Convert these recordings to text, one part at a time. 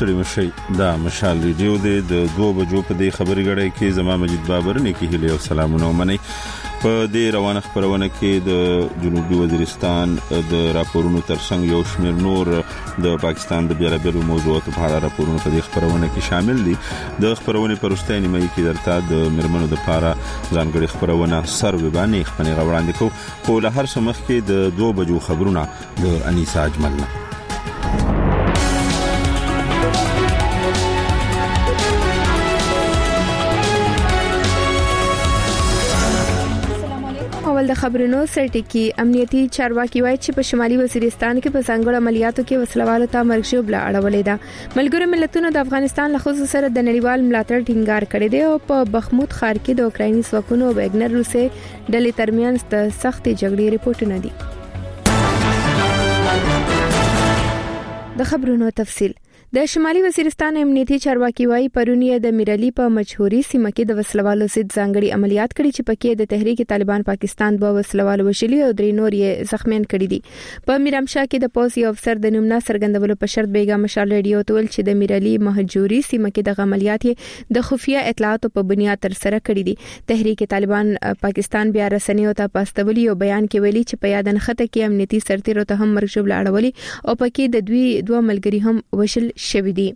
ستړي مشي دا مشال ریډیو د 2 بجو په دې خبري غړې کې زما مجید بابر نه کې هلي او سلامونه ومني په دې روانه خبرونه کې د جنوبي وزیرستان د راپورونو ترڅنګ یو شمېر نور د پاکستان د بیلابېلو موضوعاتو په اړه راپورونه په دې خبرونه کې شامل دي د خبرونه پرسته نیمه کې درته د مرمنو د پاره ځانګړي خبرونه سروي باندې خپنه غوړاندې کو په لهر سمخ کې د 2 بجو خبرونه د انیسا اجملنا د خبرونو سرټکی امنیتي چارواکي وایي چې په شمالي وزیرستان کې په څنګه عملیاتو کې وسلوالو ته مرګ ژوبله اړولې ده. ملګرو ملتونو د افغانستان له خصوص سره د نړیوال ملاتړ ټینګار کړی دی او په بخمود ښار کې د اوکرایني ځواکونو او وګنر روسي ډلې ترمنځ د سختې جګړې ریپورتونه دي. د خبرونو تفصیل د شمالي وزیرستان امنیتي چارواکي وایي پرونی د میرالي په مشهوري سیمه کې د وسلوالو ضد ځانګړي عملیات کړي چې پکې د تحریک طالبان پاکستان په وسلوالو وشلي او درې نور یې زخمیان کړي دي. په میرامشاه کې د پولیس افسر د نوم نه څرګندولو په شرط بیګا مشال ریډیو تول چې د میرالي مهجوري سیمه کې د عملیات د خفیه اطلاعاتو په بنیاد تر سره کړي دي. تحریک طالبان پاکستان بیا رسنیو ته پاستولي او بیان کې ویلي چې په یادنخته کې امنیتي سرتیرو ته هم مرګ ژوبله اړولي او پکې د دوه ملګری هم وشل شوی دی.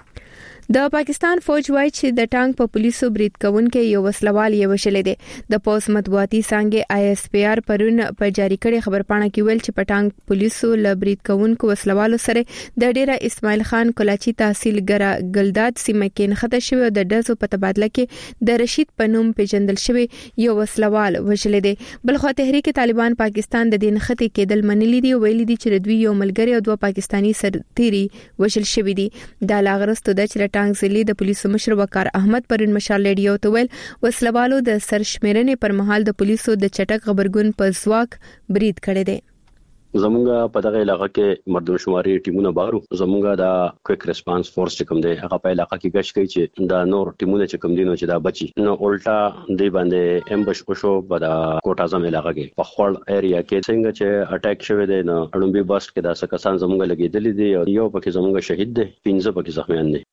د پاکستان فوج وایي چې د ټانک په پولیسو برید کوونکې یو وسلوال یې وشلې دي. د پوس مطبوعاتي څنګه ISPR پرون په جاری کړي خبرپاڼه کې ویل چې په ټانک پولیسو له برید کوونکو وسلوالو سره د ډیره اسماعیل خان کلاچی تحصیل ګلداد سیمه کې نښته شوی او د دزو په تبادله کې د رشید پنوم پیژندل شوی یو وسلوال وشلې دي. بلخو تحریک طالبان پاکستان د دې نښتې کېدل منلي دي او ویلي دي چې دوی یو ملګری او دوه پاکستانی سرتیري وشل شوی دي. دا لاغرستو د ټانک ضلع د پولیسو مشر وقار احمد پرون مشال ریډیو ته ویل وسلوالو د سرشمیرنې پر مهال د پولیسو د چټک خبرګون په ځواک برید کړی دی. زمونږه په دغه علاقې کې مردمشماري ټیمونه بارو زمونږه د کویک ریسپانس فورس چې کوم دی هغه په علاقې کې گشت کوي چې دا نور ټیمونه چې کوم دي نو چې دا بچي نو الټا دی باندې امبش وشو په د کوټ اعظم علاقې کې په خړ ایریا کې څنګه چې اٹیک شوی دی نو اړومبي بست کې دا څه کسان زمونږه لګیدل دي او یو پکې زمونږه شهید دی 15 پکې زخمیان دي.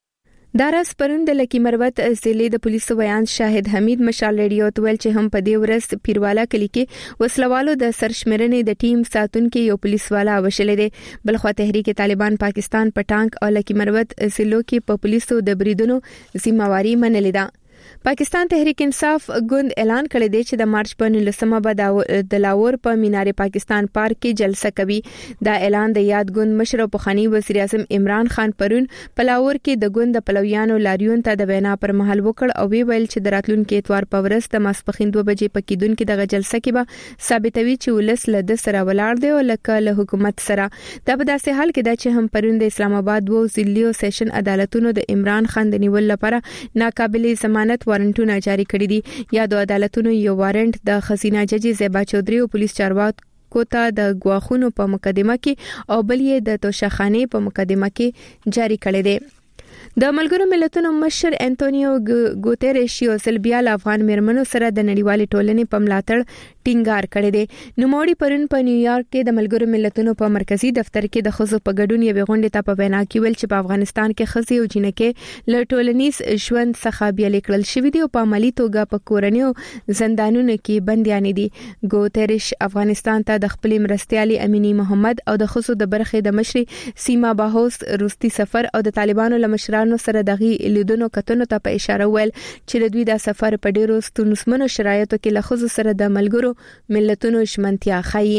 داراس پرون د لکی مروت ضلع د پولیسو بیان شاهد حمید مشال ریډیو ته ویل چې هم په دې ورځ پیروالا کلی کې وسلوالو د سرشمیرنې د ټیم ساتونکو یو پولیس والا وشلې دي. بلخو تحریک طالبان پاکستان په ټانک او لکی مروت ضلعو کې په پولیسو د بریدونو ذمہواری منلې ده. پاکستان تحریک انصاف ګوند اعلان کړی دی چې د مارچ په 19مه به د لاهور په مینار پاکستان پارک کې جلسه کوي. دا اعلان د یاد ګوند مشر او پخوانی وزیر اعظم عمران خان پرون په لاهور کې د ګوند پلویانو لاریون ته د وینا پر مهال وکړ او ویل چې د راتلونکو اتوار په ورځ د ماسپخین 2 بجې په کېدونکو دغه جلسه کې به ثابتوي چې ولس له د سره ولاړ دی او له حکومت سره. دا په داسې حال کې دا چې هم پرون د اسلام آباد وو ضلعي سیشن عدالتونو د عمران خان د نیول لپاره ناقابل ضمانت وارنټونه جاری کړی دي. یادو عدالتونو یو وارنټ د خزینه جج زیبا چودري او پولیس چارواکو ته د غواخونو په مقدمه کې او بل یې د توشخانه په مقدمه کې جاری کړی دی. د ملګرو ملتونو مشر انټونیو ګوتيريش یو سلبیا افغان مرمنو سره د نړیوالې ټولنې په ملاتړ ټینګار کړی دی. نوموړي پرون په نیویارک کې د ملګرو ملتونو په مرکزی دفتر کې د خزو په ګډون یو غونډه ته په وینا کې ویل چې په افغانستان کې خزي او جنکه له ټولنیز ژوند څخه بیل کړل شوې دي او په عملی توګه په کورنیو زندانونو کې بنديان دي. ګوتيريش افغانستان ته د خپل مرستيالي اميني محمد او د خزو د برخې د مشري سیما باهوس روستي سفر او د طالبانو لمشرانو سره دغه لیدونو کتنو ته په اشاره ویل چې دوی د سفر په ډیرو ستونزمنو شرایطو کې له خزو سره د ملګرو ملتونو شمنتیا خایي.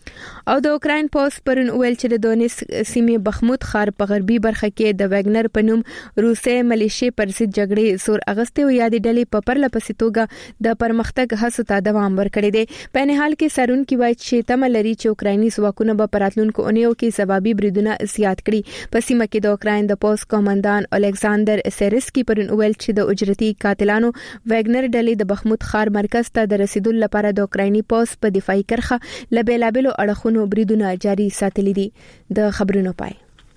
او د اوکراین پوس پرون ویل چې د دونیس سیمې بخمود ښار په غربي برخه کې د وګنر په نوم روسي ملیشي پر ضد جګړې زور اغسته او یادې ډلې په پرله پسې توګه د پرمختګ هڅو ته دوام ورکړي دي. په نه حال کې سرون کې وایي چې تمه لري چې اوکرایني ځواکونه به پراتلونکو اونیو کې ځوابي بریدونه زیات کړي. په سیمه کې د اوکراین د پوس کمانډان الکساندر سیرسکي پرون ویل چې د اجرتي قاتلانو وګنر ډلې د بخمود ښار مرکز ته د رسیدو لپاره د اوکرایني پوس په دفاعي کرخه لبیلابلو اړخونو بریدونه جاری ساتلي دي. د خبرونو پای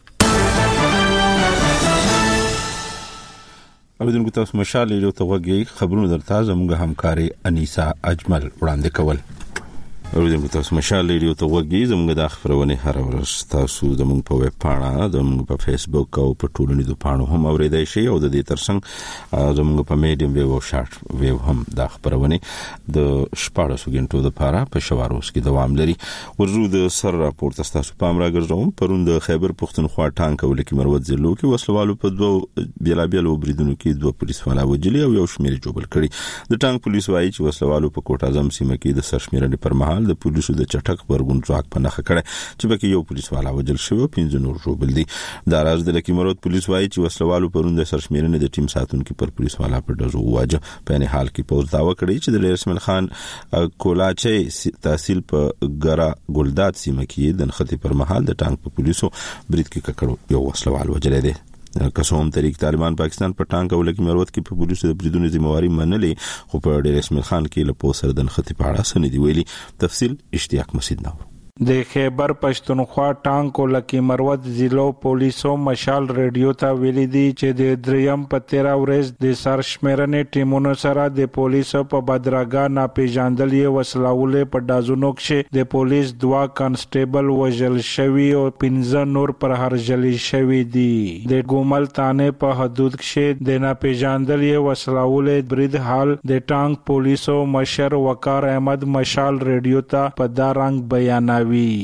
اوریدونکو تاسو مشال له توګه خبرونه درته زموږ همکاري انیسا اجمل وړاندې کول. اوریدونکو تاسو مشال ریډیو ته وګورئ زموږ د خبرونه هر ورځ تاسو زموږ په ویب پاڼه زموږ په فیسبوک او په ټولنیزو پاڼو هم اوریدای شئ او د دې ترڅنګ زموږ په میډیم ویو او شارټ ویو هم د خبرونه د 14 غنټو لپاره په شواروس کې دوام لري. ورزو د سر راپورټ تاسو پام راګرځوم پرون د خیبر پښتونخوا ټانک ولکې مروت ضلعو کې وسلوالو په دوه بیلابیل وبریدونو کې دوه پولیس والا وجلي او یو شمیر جوړ کړي. د ټانک پولیس وایي چې وسلوالو په کوټ اعظم سیمه کې د سرشمیرنې پر مهال د پولیسو د چټک برګون ځواک په نخښه کړي چې بکې یو پولیس والا وجل شو 15 نور جوړ دي. د راز د لکې مرود پولیس وایي چې وسلوالو پرون د سرشمیرنې د ټیم ساتونکو پر پولیس والا په دزو واجه په نه حال کې پوز داوا کړی چې د اسماعیل خان کولاچي تحصیل په ګرا ګلداد سیمه کې د نخښې پر مهال د ټانک په پولیسو برید کې ککړو یو وسلوال وجل دي. قسم طریق طالبان پاکستان په ټانک ولکې مروت کې په پولیسو د بریدونو ذمہواری منلې خو په ډیر اسماعیل خان کې له پوسر د نخښې په اړه سندې ویلي. تفصیل اشتیاق مسعود نو د خیبر پښتونخوا ټانک ولکې مروت ضلعو پولیسو مشال ریډیو ته ویلي دي چې د دریم په 13 ورځ د سرشمیرنې ټیمونو سره د پولیسو په بدراګا ناپېژاندلې وسلهولې په دازونو کې د پولیس 2 کانسټیبل وژل شوی او 15 نور پر هرجلی شوی دي. د ګومل تانه په حدود کې د ناپېژاندلې وسلهولې برید حال د ټانک پولیسو مشر وقار احمد مشال ریډیو ته په دا رنګ بیانوي.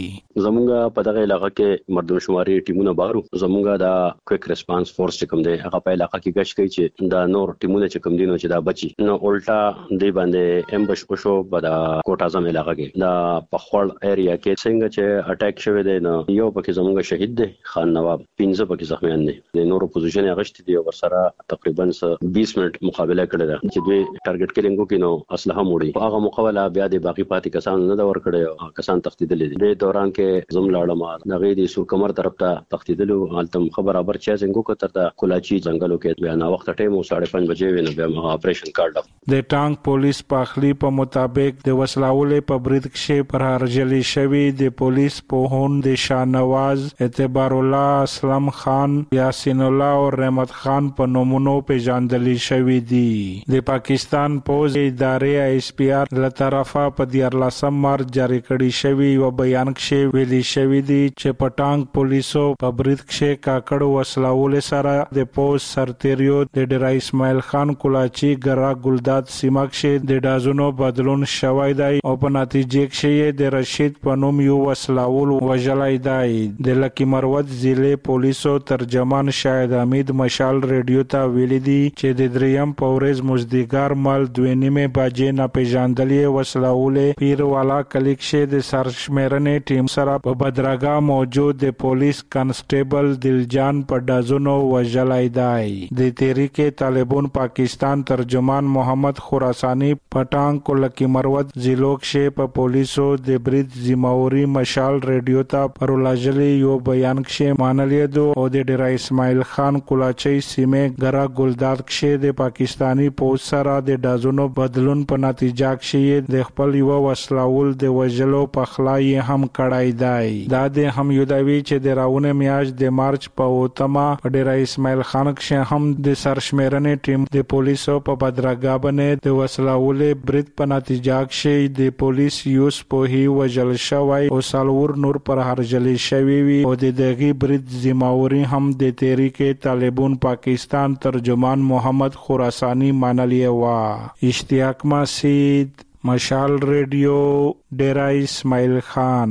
زمونږه په دغه علاقې کې مردم شماري ټیمونه بارو زمونږه د کویک ریسپانس فورس چې کوم دی هغه په علاقې کې گشت کوي چې دا نور ټیمونه چې کوم دي نو چې دا بچي نو الټا دی باندې امبش وشو په د کوټ اعظم علاقې کې دا په خړ ایریا کې څنګه چې اٹیک شوی دی نو یو پکې زمونږه شهید دی خان نواب 15 پکې زخمیان دي د نورو پوزیشن غشت دي او سره تقریبا 20 منټ مقابله کړې ده چې دوی ټارګټ کیلینګو کې نو اسلحه موړي هغه مقابله بیا د باقی پاتې کسان نه دا ور کړی او کسان تختیدل دي د دوران کې زم لاړم دغه د سور کمر طرف ته تختیدلو حالتم برابر چا څنګه کو تر د کولاچی ځنګلو کې بیا نا وخت ټیم 5:30 بجې ویني بیا اپریشن کارډ د ټانک پولیس پاخلی په مطابق د وسلاولې په برید کې پر هرجلی شوی د پولیس په هون د شاهنواز اعتبار الله اسلام خان یاسین الله او رحمت خان په نومونو پیژندل شوی دي. د پاکستان پوز ادارې ایس پی آر له طرفه په 14 مارچ جاری کړی شوی او بیان کې ویلي شوی دی چې په ټانک پولیسو په برید کې کاکړ وسلاول سره د پوز سرتیریو د ډیر اسماعیل خان کولاچی ګرا ګلداد سیمه کې د دازونو بدلون شوی دی او په نتیجه کې د رشید په نوم یو وسلاول وژلای دی. د لکی مروت ضلع پولیسو ترجمان شاهد حمید مشال ریډیو ته ویلي دی چې د دریم په ورځ مزدګار مال 2:30 بجې ناپېژاندلې وسلاول پیر والا کلیک شه د سرشمیرنې ټیم سره په بدراګا موجود د پولیس کانسټیبل دلجان په دازونو وژلای دی. د تحریک طالبان پاکستان ترجمان محمد خراسانی پټانک لکی مروت ضلعو کې په پولیسو د برید ذمہواری مشال ریډیو ته پرولجلی یو بیان کې مانلې دو او د ډیر اسماعیل خان کولاچی سیمه ګرا ګلداد کې د پاکستانی پولیس سره د دازونو بدلون په نتیجه کې د خپل یو وسلاول د وژلو په خلای هم کړای دی. دا د هم یودوي چې د راونه میاش د مارچ په اوتما ډیر اسماعیل خان کې هم د سرشمیرنې ټیم د پولیسو په بدراګا باندې د وسلاولې برید په نتیجه کې د پولیس یوس په هی وجل شوی او سالور نور پر هرجلی شوی وی او د دغه برید ذمہواری هم د تحریک طالبان پاکستان ترجمان محمد خراسانی مانلې وا. اشتیاق مسعود مشال ریډیو ډیرا اسماعیل خان.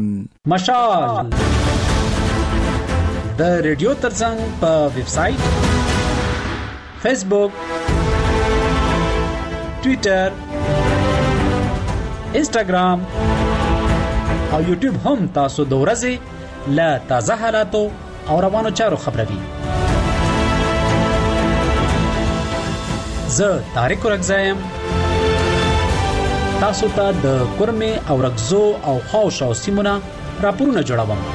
مشال د ریډیو ترڅنګ په ویب سټ فیسبوک ټوئیټر انسټاګرام او یوټیوب هم تاسو د ورځې له تازه حالاتو او روانو چارو خبروي. زه طارق رغزایم تاسو ته د کورمه او رغزو او خاوشو سیمونه راپورونه جوړوم.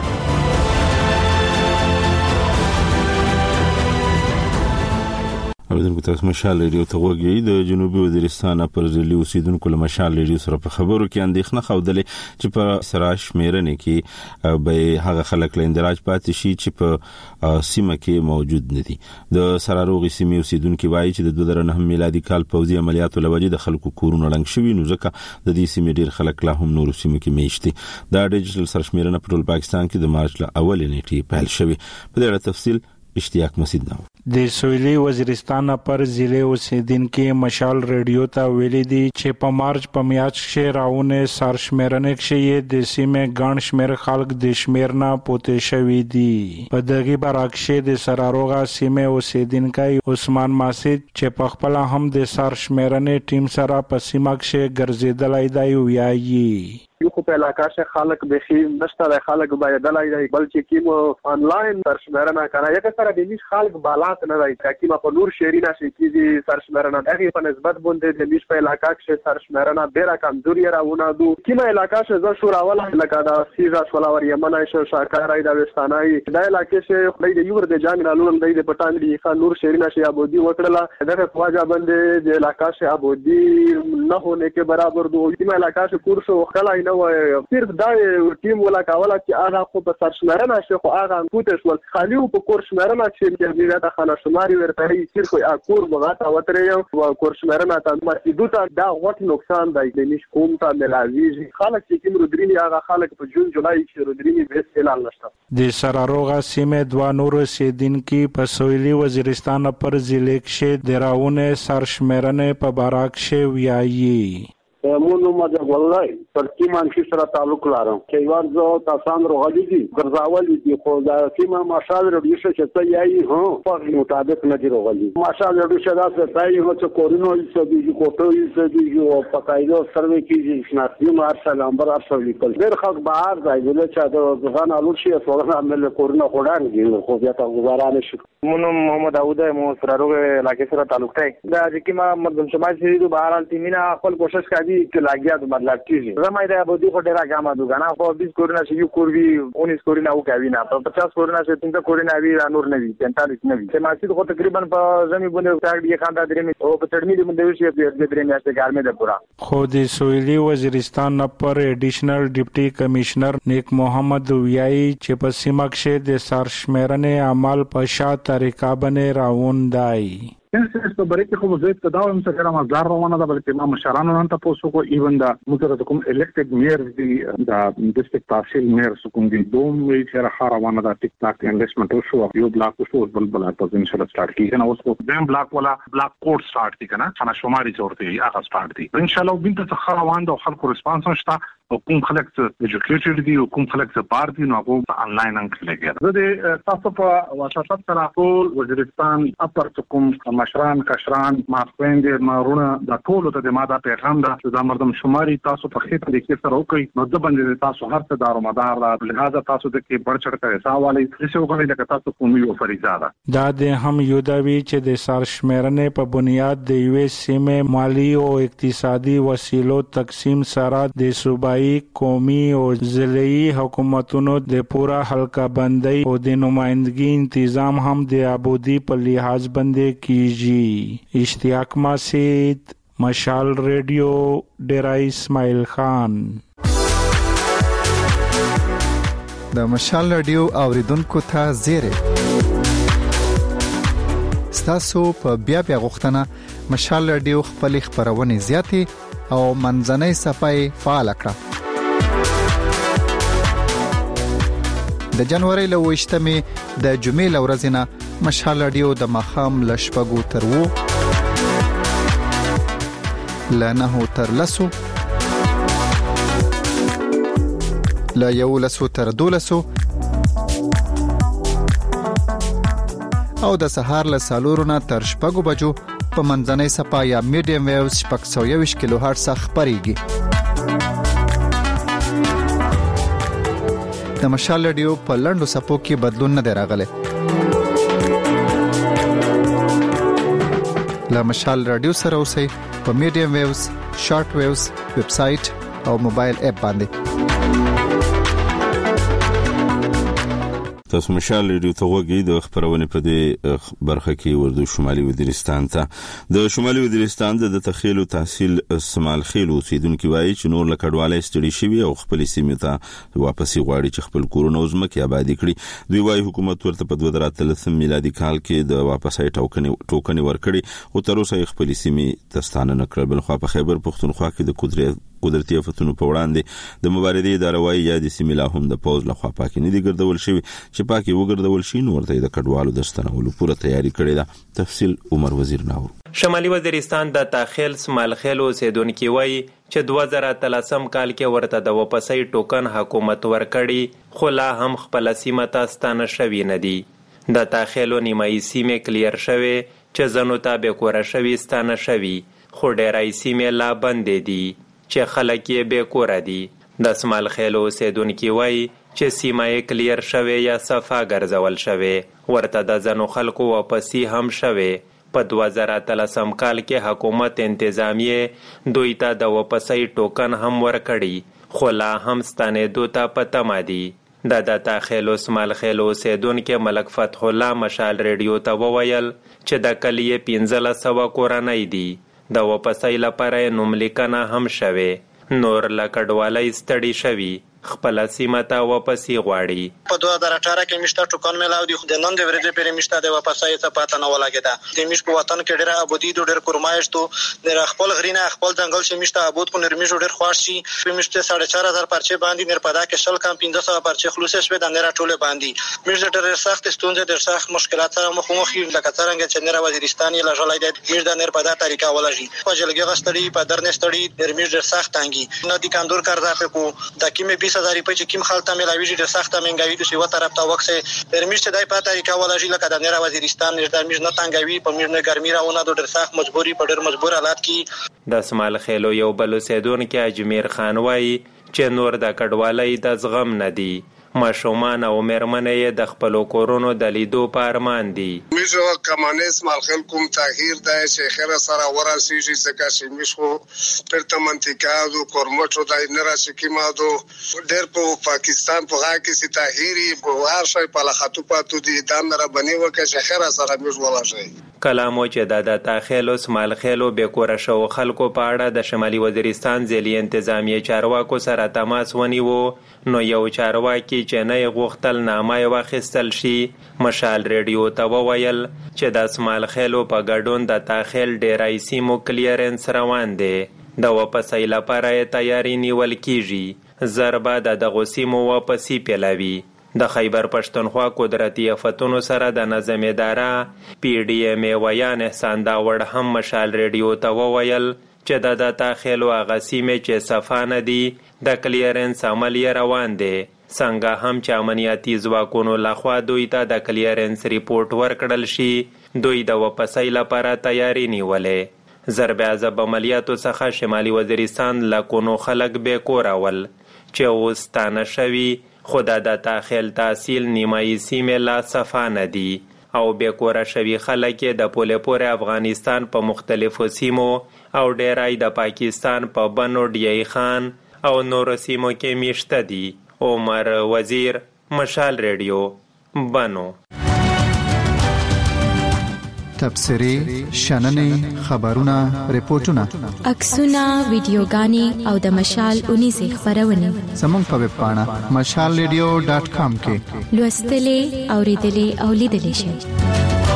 اوریدونکو تاسو مشال ریډیو ته وګورئ. د جنوبي وزیرستان پر ضلع اوسیدونکو له مشال ریډیو سره په خبرو کې اندېښنه خوده چې په سراج شمیرنه کې به هغه خلک لاندراج پاتې شي چې په سیمه کې موجود ندي. د سراروغي سیمې اوسیدونکو وایي چې د 2009 میلادي کال پوځي عملیاتو لوجې د خلکو کورونه لنګ شوي، نو ځکه د دې سیمې ډیر خلک لا هم نور سیمو کې میشتي. دا ډیجیټل سرشمیرنه په ټول پاکستان کې د مارچ له اولې نیټې پیل شوه. په دې اړه تفصیل اشتیاق مسعود نو د سویلي وزیرستان پر ضلع اوسیدونکو مشال ریډیو ته ویلي دي چې په مارچ په میاشت کې راونه سرشمیرنه کې د سیمې ګڼ شمیر خلک د شمیرنه پوتې شوی دي. په دغه برعکس د سراروغه سیمې اوسیدونکو عثمان ماسید چې په خپل هم د سرشمیرنه ټیم سره په سیمه کې ګرځیدلای دی ویایي. یو په علاقہ شه خلک به خي نشته خلک باید دلای دی بلکې کیمو آنلاین سرشمیرنه کنه یک سره د نیش خلک بالات نه دی کیمه په نور شهري نشي کیږي سرشمیرنه دغه په نسبت باندې د نیش په علاقہ شه سرشمیرنه ډیره کمزوري راونه دو کیمه علاقہ شه ز شور اول لکه دا سیزا شولاور یمن شه شاکارای د وستانای د علاقې شه خلک د یور د جامع علوم د پټان دی خان نور شهري نشي ابودي وکړه دغه خواجه باندې د علاقہ شه ابودي نه هونه کې برابر دو کیمه علاقہ شه کورس خلای صرف دا ټیم ولا کاوله چې هغه خو په سرشمیرنه شي خو هغه پوتې شول خالي په کورشمیرنه چې د دې خانه شماري ورته صرف اکور بغاته وترې او کورشمیرنه ته مسیدوته دا وخت نقصان دی د نش کوم ته ملاویږي خلک چې کوم رودرینی هغه خلک په جون جولای کې رودرینی بیس اعلان نشته. د سراروغه سیمه دوه نور سیدونکو په سویلي وزیرستان پر ضلع کې د راونه سرشمیرنه په باراک کې ویایي. مونږ ماده ولای پر کیمان کې سره تعلق لرم چې ورځو تاسو روغلي دي ګرځاول دي خو دا کیما ماشال رډیو چې ته یې هو په مطابق نه دی روغلي ماشال رډیو چې دا څه یې هو چې کورونو یې دي کوټو یې دي او په قاعده سروي کې شناختی مارشال امبر ارسل لیکل ډېر خلک بهر ځای ولې چې دا ځان الور شي څورنه عمل کورونه خوړان دي خو بیا تا گزارانه شي. مونږ محمد داوود مو سراروغه علاقې سره تعلق دی دا چې کیما مردم شمال شي د بهر التیمینا خپل کوشش کوي چې لاګیا د مطلب کیږي زما دا به دوی ډیره ګامه دوګانا خو 20 کورونه شي یو کور وی 19 کورونه او کوي نه 50 کورونه شي څنګه کورونه وی نور نه وی 45 نه وی چې ماسید خو تقریبا په زمي باندې تاګ خاندا درې او په چړمی د باندې شي په درې میاشتې ګارمه ده پورا. خو د سویلي وزیرستان پر ایډیشنل ډیپټي کمشنر نیک محمد ویایي چې په سیمه کې د سرشمیرنه عمل په شاته طریقه باندې راوندای. انسټ په بریک خو زه ته دا هم څنګه مزار روانه ده بلکې ما مشرانو نن تاسو کو ایون دا موږ کوم الیکټډ میر دی دا ډیسټریکټ تحصیل میر کوم دی دوم چې راخه روانه ده ټیک ټاک انویسټمنټ شو یو بلاک شو بل په ان شاء الله سٹارټ کیږي نو اوس کو دیم بلاک ولا بلاک کوډ سٹارټ کی کنه انا شماري ضرورتي هغه سٹارټ دي ان شاء الله بنت څخه روان ده خلکو ریسپانس شته او کوم خلک ایجوکیټډ دي او کوم خلک بار دي نو هغه انلاین انکل لګي زه تاسو په واسطه سره ټول وزیرستان اپر کوم مشران کشران ما خويندې ما رونه د ټولو ته د ماده پیغام ده چې د مردم شماري تاسو په خېټه کې سره وکړي نو د باندې تاسو هر څه دارو مدار را لہذا تاسو د کې بڑ چړ کوي سوالي چې وګورئ لکه تاسو کوم یو فریضه ده دا د هم یو دا وی چې د سرشمیرنې په بنیاد د یو سیمه مالی او اقتصادي وسیلو تقسیم سره د صوبایي قومي او ضلعي حکومتونو د پورا حلقه بندي او د نمائندګي تنظیم هم د ابودي په لحاظ باندې کیږي. اشتیاق مسعود مشال ریډیو ډیرای اسماعیل خان. د مشال ریډیو اوریدونکو ته زیره ستاسو په بیا غوښتنه مشال ریډیو خپل خبرونه زیاتې او منځنۍ صفای فعال کړه. د جنوري له 28مې د جمعې لورځ نه مشال رادیو د مخام لشپګو تر وو لنه تر لسو لا یو لسو تر دولسو او د سهار له سالورونه تر شپګو بجو په منځنۍ صفا یا میډیم ویوز 620 کیلو هرتز خبريږي. د مشال رادیو په لندو صفو کې بدلون نه راغلی. لا مشال رادیو سره اوسئ په میډیم ویوز، شارټ ویوز، ویب سټ او موبایل اپ باندې. تاسو مشال ریډیو ته وګورئ د خبرونه په دې برخه کې ورده شمالي وزیرستان ته د شمالي وزیرستان د تخیل او تحصیل سمال خیل اوسیدونکو وایي چې نور لکډواله استړي شوی او خپل سیمه ته واپسی غواړي چې خپل کورونه وزمکه آبادی کړي. دوی وایي حکومت ورته په 2013 میلادي کال کې د واپسای ټوکنې ورکړي او تر اوسه خپل سیمه تستانه نکړل. بل خو په خیبر پختونخوا کې د قدرتي آفتونو په وړاندې د مبارزې اداره وايي یا د سیمه لا هم د پوز لخوا پاکي نه دي ګرځول شوی چې پاکي وګرځول شي نو ورته د کډوالو د ستنولو پوره تیاری کړې ده. تفصیل عمر وزیر ناو. شمالي وزیرستان د تاخیل سمال خیل اوسیدونکو وایي چې 2013 کال کې ورته د واپسۍ ټوکن حکومت ورکړي خو لا هم خپل سیمه ته ستانه شوی نه دي. د تاخیلو نیمایي سیمه کلیر شوی چې زنو ته به کور شوی ستانه شوی خو ډیرای سیمه لا بندې دي چې خلک یې به کور دي. د سمال خیلو اوسیدونکو وایي چې سیمه یې کلیر شوی یا صفا ګرځول شوی ورته د ځنو خلکو واپسی هم شوی. په 2013 کال کې حکومت انتظامیه دوی ته د واپسی ټوکن هم ورکړي خو لا هم ستنېدو ته په تمه دي. د تاخیلو سمال خیلو اوسیدونکو ملک فتح الله مشال ریډیو ته وویل چې د کلیې 1500 کورنۍ دي. د واپسۍ لپاره نوملیکنه هم شوه. نور لکډوالۍ ستړي شوي خپل سیمه ته واپسی غواړي. په 2018 کې مشته ټوکن ملاو دي خو د نن د ورځې پرې مشته د واپسۍ څخه پاتې نه ولاګیدا. د مش په وطن کې ډېر ابودي ډېر کورمایشتو د خپل غرینه خپل ځنګل چې مشته ابود کو نرمي ډېر خوښ شي. په مشته 4500 پرچې باندې نر پدا کې شل کم 1500 پرچې خلوص شوه د نره ټوله باندې. مش ډېر سخت ستونزې ډېر سخت مشکلات سره مخ لکه څنګه چې نره وزیرستان یې لژلای دی. مش د نر پدا طریقه ولژي په جلګه غستړي په درنه ستړي نر مش ډېر سخت انګي نه دي کاندور کار ځه په د کیمه 20000 روپۍ چې کیم خلک ملاوي ډېر سخت منګوي د سی و طرف ته وکسه پرمیش ته دای په طریقه ولژي لکه د نره وزیرستان نشته مش نه تنګوي په مش نه ګرمي راونه ډېر سخت مجبوري په ډېر مجبور حالات کې. د سمال خیلو یو بل اوسیدونکو اجمیر خان وایي چې نور د کډوالۍ د زغم نه دي. ماشومان او مېرمنې د خپل کورونو د لیدو په ارمان دي. میجو کمانیس مال خل کوم تغییر دی چې خیر سره ورسیږي ځکه چې میشو پرته منطقه دو کورمټو دای نه راشي کیمادو ډېر په پاکستان په هغه کې سي تغییری په هر شي په لخاتو پاتو دي دا مره بني وکړي چې خیر سره میجو ولاشي. کلامو چې د تاخیلو سمال خیلو به کور شو خلکو په اړه د شمالي وزیرستان ځلی انتظامیه چارواکو سره تماس ونیو نو یو چارواکي چې نه غوښتل نامه واخیستل شي. مشال ریډیو ته وویل چې د سمال خیلو په ګډون د تاخیل ډیرای سیمو کلیرنس روان دی. د واپسۍ لپاره تیاری نیول کیږي. ضربه د دغو سیمو واپسی پیلوي. د خیبر پښتونخوا قدرتي آفتونو سره د نظم اداره پی ډی ایم ویان احسان داوړ هم مشال ریډیو ته وویل چې د تاخیلو هغه سیمې چې صفا نه دي د کلیرنس عمل روان دی. څنګه هم چې امنیتي ځواکونو لخوا دوی ته د کلیرنس ریپورت ورکړل شي دوی د واپسۍ لپاره تیاری نیولې. ضرب عذاب عملیاتو څخه شمالي وزیرستان لکونو خلک به کورول چې اوس ستانه شوي خو د تاخیل تحصیل نیمایي سیمې لا صفا نه دي او به کور شوي خلک د پوله پورې افغانستان په مختلفو سیمو او ډیرای د پاکستان په بنو ډیای خان او نور سیمو کې میشته دي. عمر وزیر مشال ریډیو بنو. تبصری شننې خبرونه ریپورتونه عکسونه ویډیوګانې او د مشال 19 خبرونه زموږ په ویب پاڼه mashalradio.com کې لوستلې اوریدلې او لیدلې شئ.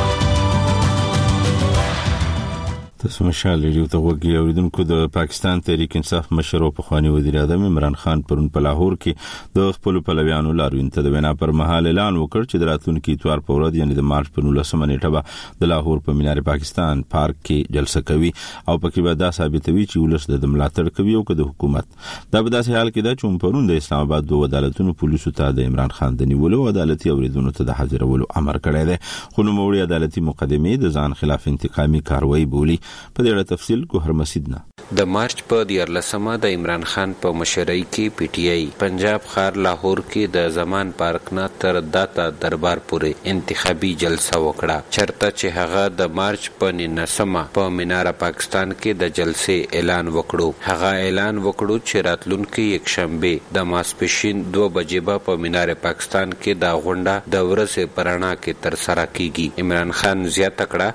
تاسو مشال ریډیو ته وګورئ. اوریدونکو د پاکستان تحریک انصاف مشر او پخوانی وزیر اعظم عمران خان پرون په لاهور کې د خپل پلویانو لاروین ته د وینا پر مهال اعلان وکړ چې د راتلونکي اتوار په ورځ یعنی د مارچ په 19 نیټه به د لاهور په مینار پاکستان پارک کې جلسه کوي او پکې به دا ثابتوي چې ولس د ملاتړ کوي او که د حکومت. دا په داسې حال کې ده چې پرون د اسلام آباد دوه عدالتونو پولیسو ته د عمران خان د نیولو او عدالتي اوریدونو ته د حاضرولو امر کړی دی خو نوموړي عدالتي مقدمې د ځان خلاف انتقامي کاروایی بولی. په دې اړه تفصیل ګوهر مسجد نه د مارچ په 14مه د عمران خان په مشرۍ کې پی ټی آی پنجاب خار لاهور کې د زمان پارک نه تر داتا دربار پورې انتخابي جلسه وکړه، چرته چې هغه د مارچ په 19مه په مینار پاکستان کې د جلسې اعلان وکړو. هغه اعلان وکړو چې راتلونکي یک شنبه د ماسپښین 2 بجې به په مینار پاکستان کې د غونډه د ورځې پرانا کې تر سره کیږي. عمران خان زیاته کړه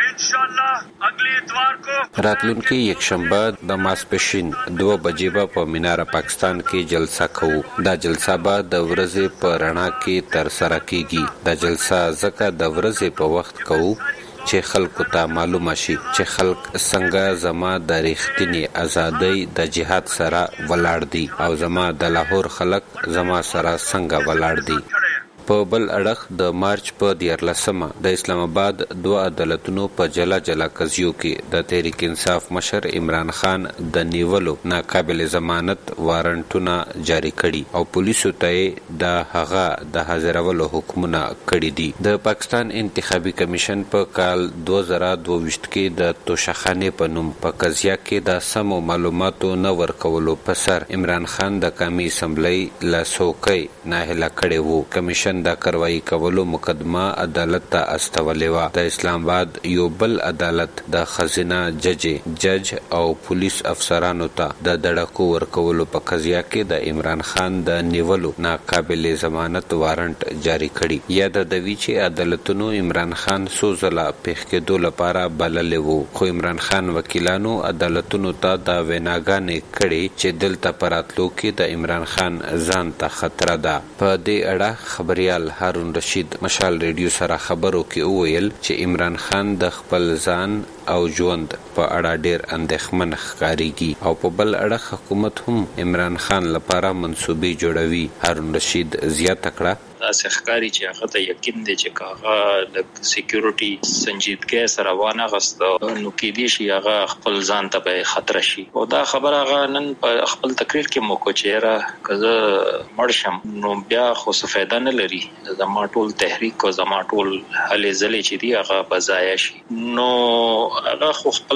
راتلونکي یک شنبه د ماسپښین 2 بجې به په مینار پاکستان کې جلسه کوو. دا جلسه به د ورځې په رڼا کې تر سره کیږي. دا جلسه ځکه د ورځې په وخت کوو چې خلکو ته معلومه شي چې خلک څنګه زما د ریښتینی ازادۍ د جهاد سره ولاړ دي او زما د لاهور خلک زما سره څنګه ولاړ دي. په بل اړخ د مارچ په 14مه د اسلام آباد 2 عدالتونو په جلا جلا قضیو کې د تحریک انصاف مشر عمران خان د نیولو ناقابل ضمانت وارنټونه جاری کړي او پولیسو ته د هغه د حاضرولو حکمونه کړي دي. د پاکستان انتخابي کمیشن په کال 2022 کې د توشخانه په نوم په قضیه کې د سمو معلوماتو نه ورکولو په سر عمران خان د قومي اسمبلی لاسوکي ناهله کړي وو. کمیشن د کاروایی کولو مقدمه عدالت ته استولې و. د اسلام آباد یو بل عدالت د خزینه جج او پولیس افسرانو ته د دړکو ورکولو په قضیه کې د عمران خان د نیولو ناقابل ضمانت وارنټ جاری کړي. یا د دوی چې عدالتونو عمران خان سوزلا پېښ کېدو لپاره بللې وو، خو عمران خان وکیلانو عدالتونو ته د ویناګانې کړي چې دلته پراتلو کې د عمران خان ځان ته خطر ده. په دې اړه خبريال هارون رشید مشال ریډیو سره خبرو کې وویل چې عمران خان د خپل ځان او ژوند په اړه ډېر اندېښمن ښکارېږي او په بل اړه حکومت هم عمران خان لپاره منصوبې جوړوي. هارون رشید زیاته کړه داسې ښکاري چې هغه ته یقین دی چې هغه د سکیورټي سنجیدګۍ سره وانه غوښته نو کېدی شي هغه خپل ځان ته به خطر شي. او دا خبره هغه نن په خپل تقریر کې مو کو چې را کزه مرشم نو بیا خو څه فایده نه لري. زما ټول تحریک او زما ټول هلې ځلې چې دی هغه بځای شي نو هغه خو خپل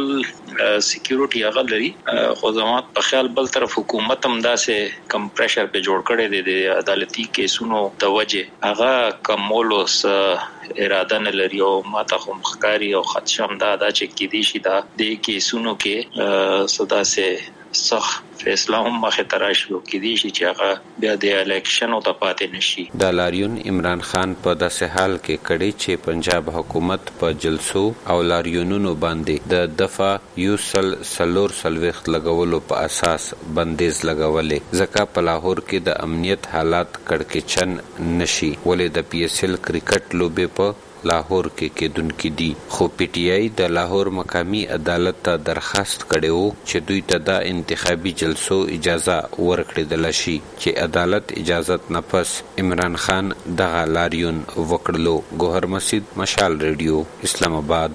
سکیورټي هغه لري. خو زما په خیال بل طرف حکومت هم داسې کم پریشر په جوړ کړي دی د عدالتي کیسونو د وجه هغه کومولو اراده نه لري. او ماته هم ښکاری او خدشم دا چې کې دي شي دا د کیسونو کې صدا سه صح فیصله هم مخه تراشي او کې دي چې هغه بیا د الیکشن او د پاتې نشي. د لاریون عمران خان په داسې حال کې کړي چې پنجاب حکومت په جلسو او لاریونونو باندې د دفعه یوسل سلور سلوخت لګولو په اساس بندیز لګولې ځکه په لاهور کې د امنیت حالات کړکېچن نشي. ولې د پی ایس ایل کرکټ لوبې په لاهور کې کېدونکې دي. خو پی ټی آی د لاهور مقامی عدالت ته درخواست کړی و چې دوی ته د انتخابي جلسو اجازه ورکړل شي چې عدالت اجازت نه پس عمران خان دغه لاریون وکړلو. ګوهر مسجد مشال ریډیو اسلام آباد.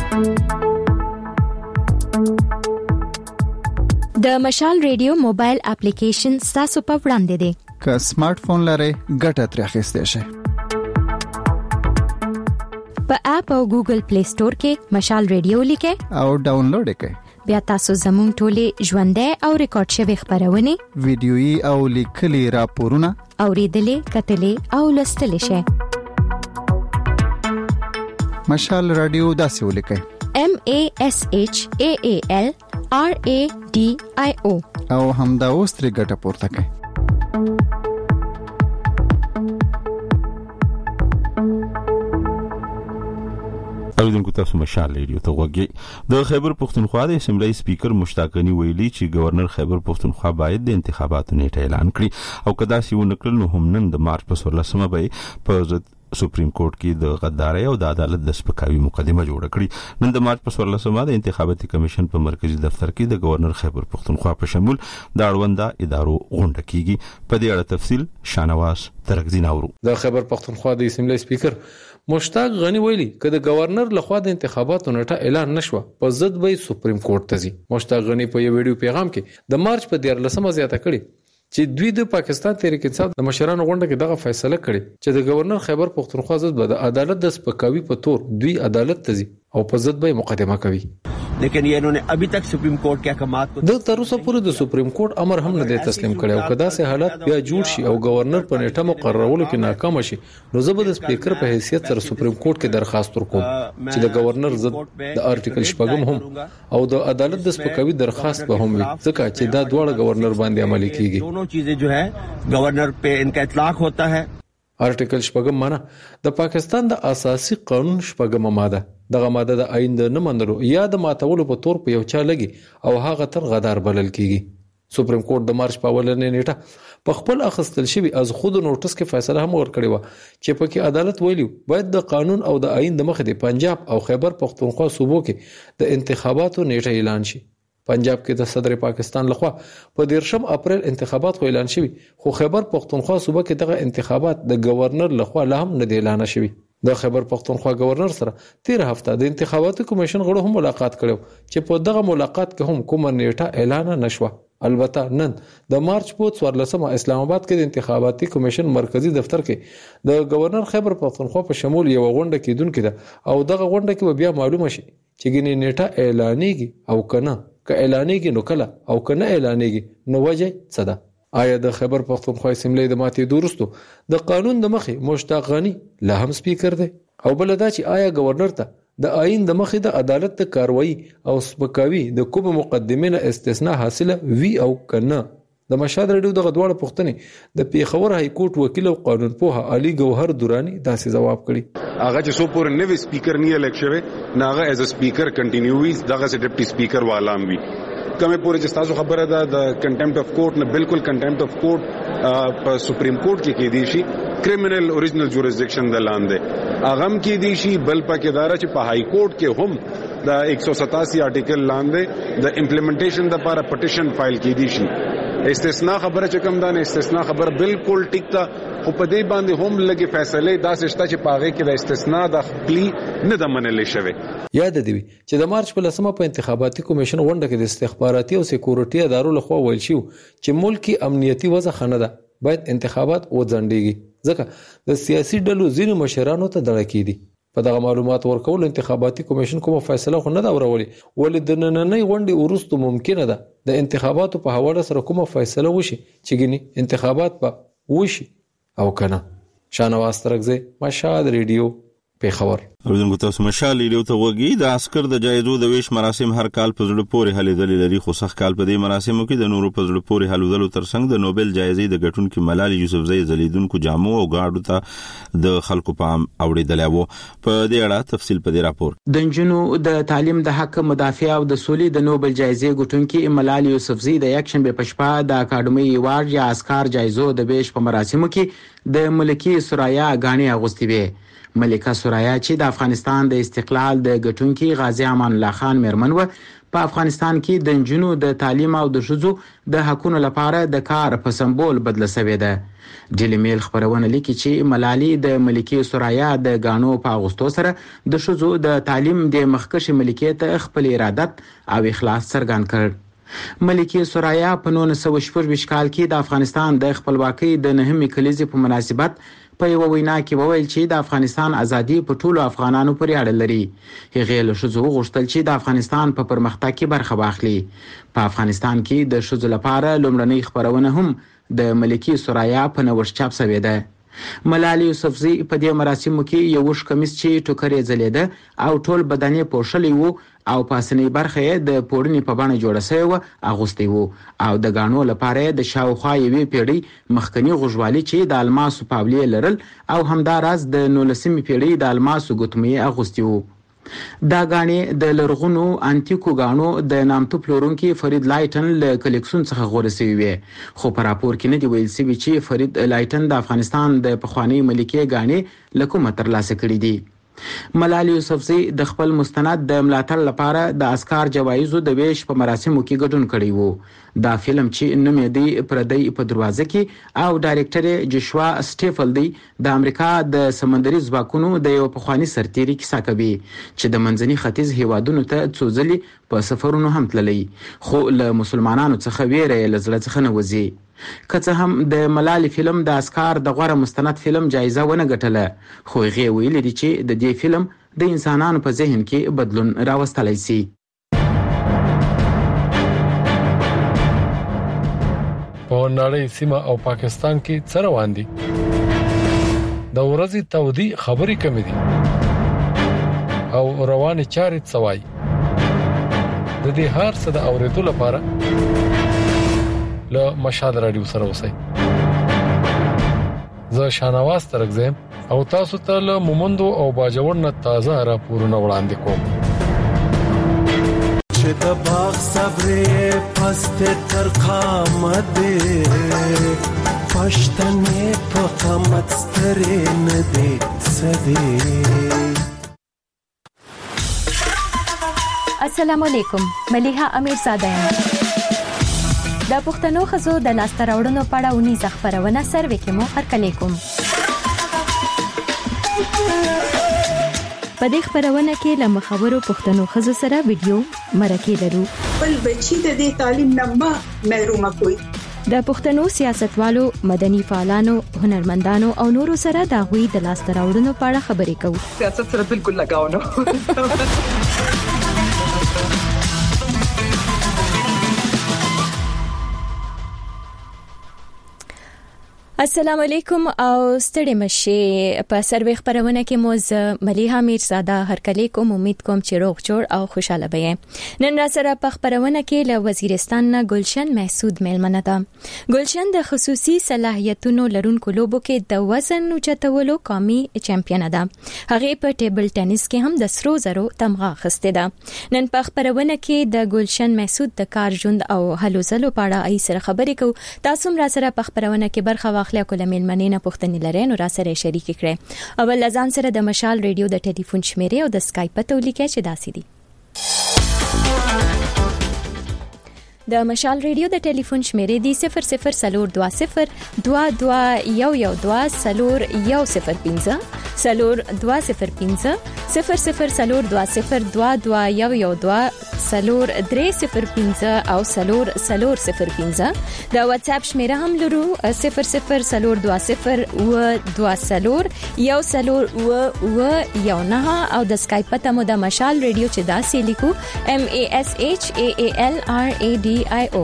د مشال ریډیو موبایل اپلیکیشن تاسو په وړاندې دی. که سمارټ فون لرئ ګټه ترې اخیستئ شئ. په اپ او ګوګل پلی سٹور کې مشال ریډیو لیکئ او ډاونلوډ کړئ. بیا تاسو زموږ ټولې ژوندۍ او ریکارډ شوی خبرونه ویډیويي او لیکلي راپورونه اوریدلې کتلې او لوستلې شئ. مشال رادیو داسې ولیکئ MASHAALRADIO او همدا اوس ترې ګټه پورته کړئ. اوریدونکو تاسو مشال ریډیو ته وګورئ. د خیبر پښتونخوا د اسمبلی سپیکر مشتاق غنی ویلي چې گورنر خیبر پښتونخوا باید د انتخاباتو نیټه اعلان کړي او کدا سی ونکړل نو هم نن د مارچ په 16مه به په سپریم کورټ کې د غدارۍ او د عدالت د سپکاوي مقدمه جوړ کړي. نن د مارچ په 16مه د انتخاباتي کمیشن په مرکزی دفتر کې د گورنر خیبر پښتونخوا په شمول د اړونده ادارو غونډه کیږي. په دې اړه تفصیل شانواز ترکزی ناورو. د خیبر پښتونخوا د اسمبلی سپیکر مشتاق غنی ویلي چې د گورنر لخوا د انتخاباتو نیټه اعلان نشوه په ضد به سپریم کورټ ته ځي. مشتاق غنی په یو ویډیو پیغام کې د مارچ په 14مه زیاته کړي چې دوی د پاکستان تحریک انصاف د مشرانو غونډه کې دغه فیصله کړې چې د گورنر خیبر پښتونخوا ضد به د عدالت د سپکاوي په تور دوی عدالت ته ځي او په ضد به مقدمه کوي. लेकिन ये इन्होंने अभी तक सुप्रीम कोर्ट के अहकामात को د تر اوسه پورې د سپریم کورټ امر هم نه دی تسلیم کړی او کدا سه حالت بیا جوړ شي او گورنر په نیټه مقررولو کې ناکام شي نو زه به د سپیکر په حیثیت سره سپریم کورټ کې درخواست ورکوم چې د گورنر ضد د آرټیکل 6 هم او د عدالت د سپکاوي درخواست به هم وي ځکه چې دا دواړه گورنر باندې عملي کیږي दोनों चीजें जो है गवर्नर पे इनका इतलाक होता है آرټیکل 6 معنا د پاکستان د اساسي قانون 6 ماده دغه ماده د آئین د نه منلو یا د ماتولو په تور په یو چا لګي او هغه تر غدار بلل کیږي سپریم کورټ د مارچ په اولنې نیټه په خپل اخستل شوی از خود نوټس کې فیصله هم ورکړې و چې په کې عدالت ویلي باید د قانون او د آئین د مخې د پنجاب او خیبر پختونخوا صوبو کې د انتخاباتو نیټه اعلان شي پنجاب کې د صدر پاکستان لخوا په 13 اپریل انتخابات اعلان شوي خو خیبر پختونخوا صوبه کې دغه انتخابات د گورنر لخوا لا هم نه اعلان شوي د خیبر پختونخوا گورنر سره 13 هفته د انتخاباتو کمیشن غړو هم ملاقات کړو چې په دغه ملاقات کې هم کومه نیټه اعلان نشوه البته نن د مارچ په 14مه اسلام آباد کې د انتخاباتي کمیشن مرکزی دفتر کې د گورنر خیبر پختونخوا په شمول یو غونډه کېدونکې ده او دغه غونډه کې بیا معلومه شي چې ګینه نیټه اعلانېږي او کنه که اعلانېږي نو کله او کنه اعلانېږي نو وجه څه ده آیا د خیبر پختونخوا اسمبلی د ماتې دورستو د قانون د مخې مشتاق غنی لا هم سپیکر دی او بل دا چې آیا گورنر ته د آئین د مخې د عدالت د کاروایی او سپکاوي د کوم مقدمه نه استثناء حاصله وی او کنه د مشهد رډیو دغه دواړه پوښتنې د پیښور های کورټ وکیل او قانون پوها علي ګوهر دورانی داسې جواب کړي هغه چې سو پور نوې سپیکر نه الیکشن نه هغه ایز ا سپیکر کنټینیوز دغه سه ډیپټي سپیکر والام وی کومه پورې چې تاسو خبره ده د کنټمپټ اف کورټ نه بالکل کنټمپټ اف کورټ په سپریم کورټ کې دی شي کرمینل اوریجنل جوریسډکشن د لاندې اغم کې دی شي بل پکې دارا چې په های کورټ کې هم د 187 آرټیکل لاندې د امپلیمنټیشن د لپاره پټیشن فایل کې دی شي استثناء خبره چې کوم دا نه استثناء خبر بالکل ټیک تا خو په دې باندې هم لګي فیصله داسې شته چې پاغه کې د استثناء د خپلی نه د منلې شوی یاد دی چې د مارچ په 10مه په انتخاباتي کمیشن غونډه کې د استخباراتي او سکیورټي ادارو لخوا ویل شو چې ملکی امنیتي وضع خنه ده باید انتخابات وځنډيږي ځکه د سیاسي ډلو ځینو مشرانو ته دړه کیدي په دغه معلومات ورکول انتخاباتي کمیشن کومه فیصله خو نه دا ورولې ولې د نننۍ غونډې ورستو ممکنه ده د انتخاباتو په حواله سره کومه فیصله وشي چې ګني انتخابات به وشي او کنه شانواز ترغزه مشهد ریډیو پیښور اوردونکو تاسو مشال لیدو ته وګي د عسكر د جایزو د ویش مراسم هر کال په زړه پورې هلې لري خو سخت کال په دې مراسمو کې د نورو په زړه پورې هلودلو ترڅنګ د نوبل جایزې د ګټونکو ملالي یوسفزۍ زلیدونکو جامو او گاډو ته د خلکو پام اوریدلای وو په دې اړه تفصیل په دې راپور د جنو د تعلیم د حق مدافع او د سولې د نوبل جایزې ګټونکو ملالي یوسفزۍ د یک شنبه په شپه د اکاډمي ایوارډ یا عسكر جایزو د ویش په مراسمو کې د ملکی سرایا غانې اغوستي وي ملکه سرایا چې د افغانستان د استقلال د ګټونکو غازی امان الله خان میرمن و په افغانستان کې د جنو د تعلیم او د شذو د حقوقو لپاره د کار په سمبول بدل شوې ده ډیلی میل خبرونه لیکي چې ملالي د ملکی سرایا د غانو په اغوستو سره د شذو د تعلیم د مخکښ ملکیت خپل ارادت او اخلاص څرګند کړ ملکی سرایا په 1914 کال کې د افغانستان د خپلواکۍ د 9مې کلیزې په مناسبت په یو وینا کې وویل چې د افغانستان ازادي په ټولو افغانانو پورې اړه لري هغه له شذو غوښتل چې د افغانستان په پرمختګ کې برخه واخلي په افغانستان کې د شذو لپاره لومړنۍ خبرونه هم د ملکی سرایا په نوښت چاپ شوې ده ملالي یوسفزۍ په دې مراسمو کې یو وش کمیس چې ټوکرې ځلېده او ټول بدن یې پوښلې وو او پاسنۍ برخه یې د پوړنې په بڼه جوړه شوې و اغوستې وو او د غاڼو لپاره د شاوخوا یوې پیړۍ مخکنی غوږوالي چې د الماسو پاولې لرل او همداراز د 19مې پیړۍ د الماسو ګوتمې اغوستې وو دا غاڼې د لرغونو انټیکو غاڼو د نامتو پلورونکو فرید لایټن له کلیکسون څخه غوړې شوی وي خو په راپور کې نه دی ویل شوی چې فرید لایټن د افغانستان د پخوانی ملکي غاڼې له کومه ترلاسه کړې دي ملالي یوسفزۍ د خپل مستند د ملاتړ لپاره د اسکار جوایزو د ویش په مراسمو کې ګډون کړی وو دا فلم چې نوم یې دی پردی په دروازه کې او ډایرکټر جوشوا سټیفل دی د امریکا د سمندري ځواکونو د یو پخوانی سرتیري کیسه کوي چې د منځني ختیځ هیوادونو ته څوځلي په سفرونو هم تللی خو له مسلمانانو څخه ویره لزړه څخه نه وځي که څه هم د ملالي فلم د اسکار د غوره مستند فلم جایزه ونه ګټله خو هغه ویلي دي چې د دې فلم د انسانانو په ذهن کې بدلون راوستلی شي په نړۍ سیمه او پاکستان کې څه روان دي د ورځې تودي خبري کمې دي او روانه چارې څوای د دې هر څه د اوریدو لپاره له مشال رادیو سره اوسئ زه شانواز ترغزم او تاسو ته له مومندو او باجوړ نه تازه راپورونه وړاندې کوم چې د باغ صبرې پسته تر قامت پښتنې په قامت سترې نه دي سدي. السلام علیکم، ملیحه امیرزاده یم. د پښتنو خزو د لاسته راوړنو په اړه ونی خبرونه سروې کې مو هرکلی کوم. په دې خبرونه کې له مخاورو پښتنو خزو سره ویډیو مرکه لرو. بل بچی د دې تعلیم نه محروم کوي. د پښتنو سیاستوالو، مدني فعالانو، هنرمندانو او نورو سره د غوي د لاسته راوړنو په اړه خبرې کوو. سیاست سره بالکل لگاو نه. السلام علیکم او ستړي مشه. په سروې خبرونه کې موز ملیحه امیرزاده هرکلی کوم. امید کوم چې روغ جوړ او خوشاله به. نن را سره په خبرونه کې له وزیرستان نه گلشن محسود میلمنه ده. گلشن د خصوصي صلاحیتونو لرونکو لوبو کې د وزن اوچتولو قومي چمپیون ده. هغه په ټیبل ټینس کې هم د سرو زرو تمغه اخیسته ده. نن په خبرونه کې د گلشن محسود د کار ژوند او هلو ځلو په اړه ای سره خبرې کوو. تاسو را سره په خبرونه کې برخه واخلئ کوله میلمنې نه پوښتنې لري نو را سره شریک کړئ. اول ځان سره د مشال ریډیو د ټلیفون شمیرې او د اسکایپ ته ولیکئ چې داسې دي. د مشال ریډیو د ټلیفون شمیرې دی 0020221112 او 0005 د واتس اپ شمیره هم لرو 0020221009 او د اسکایپ ته مو د مشال ریډیو چې داسې لیکو MASHALRADIO.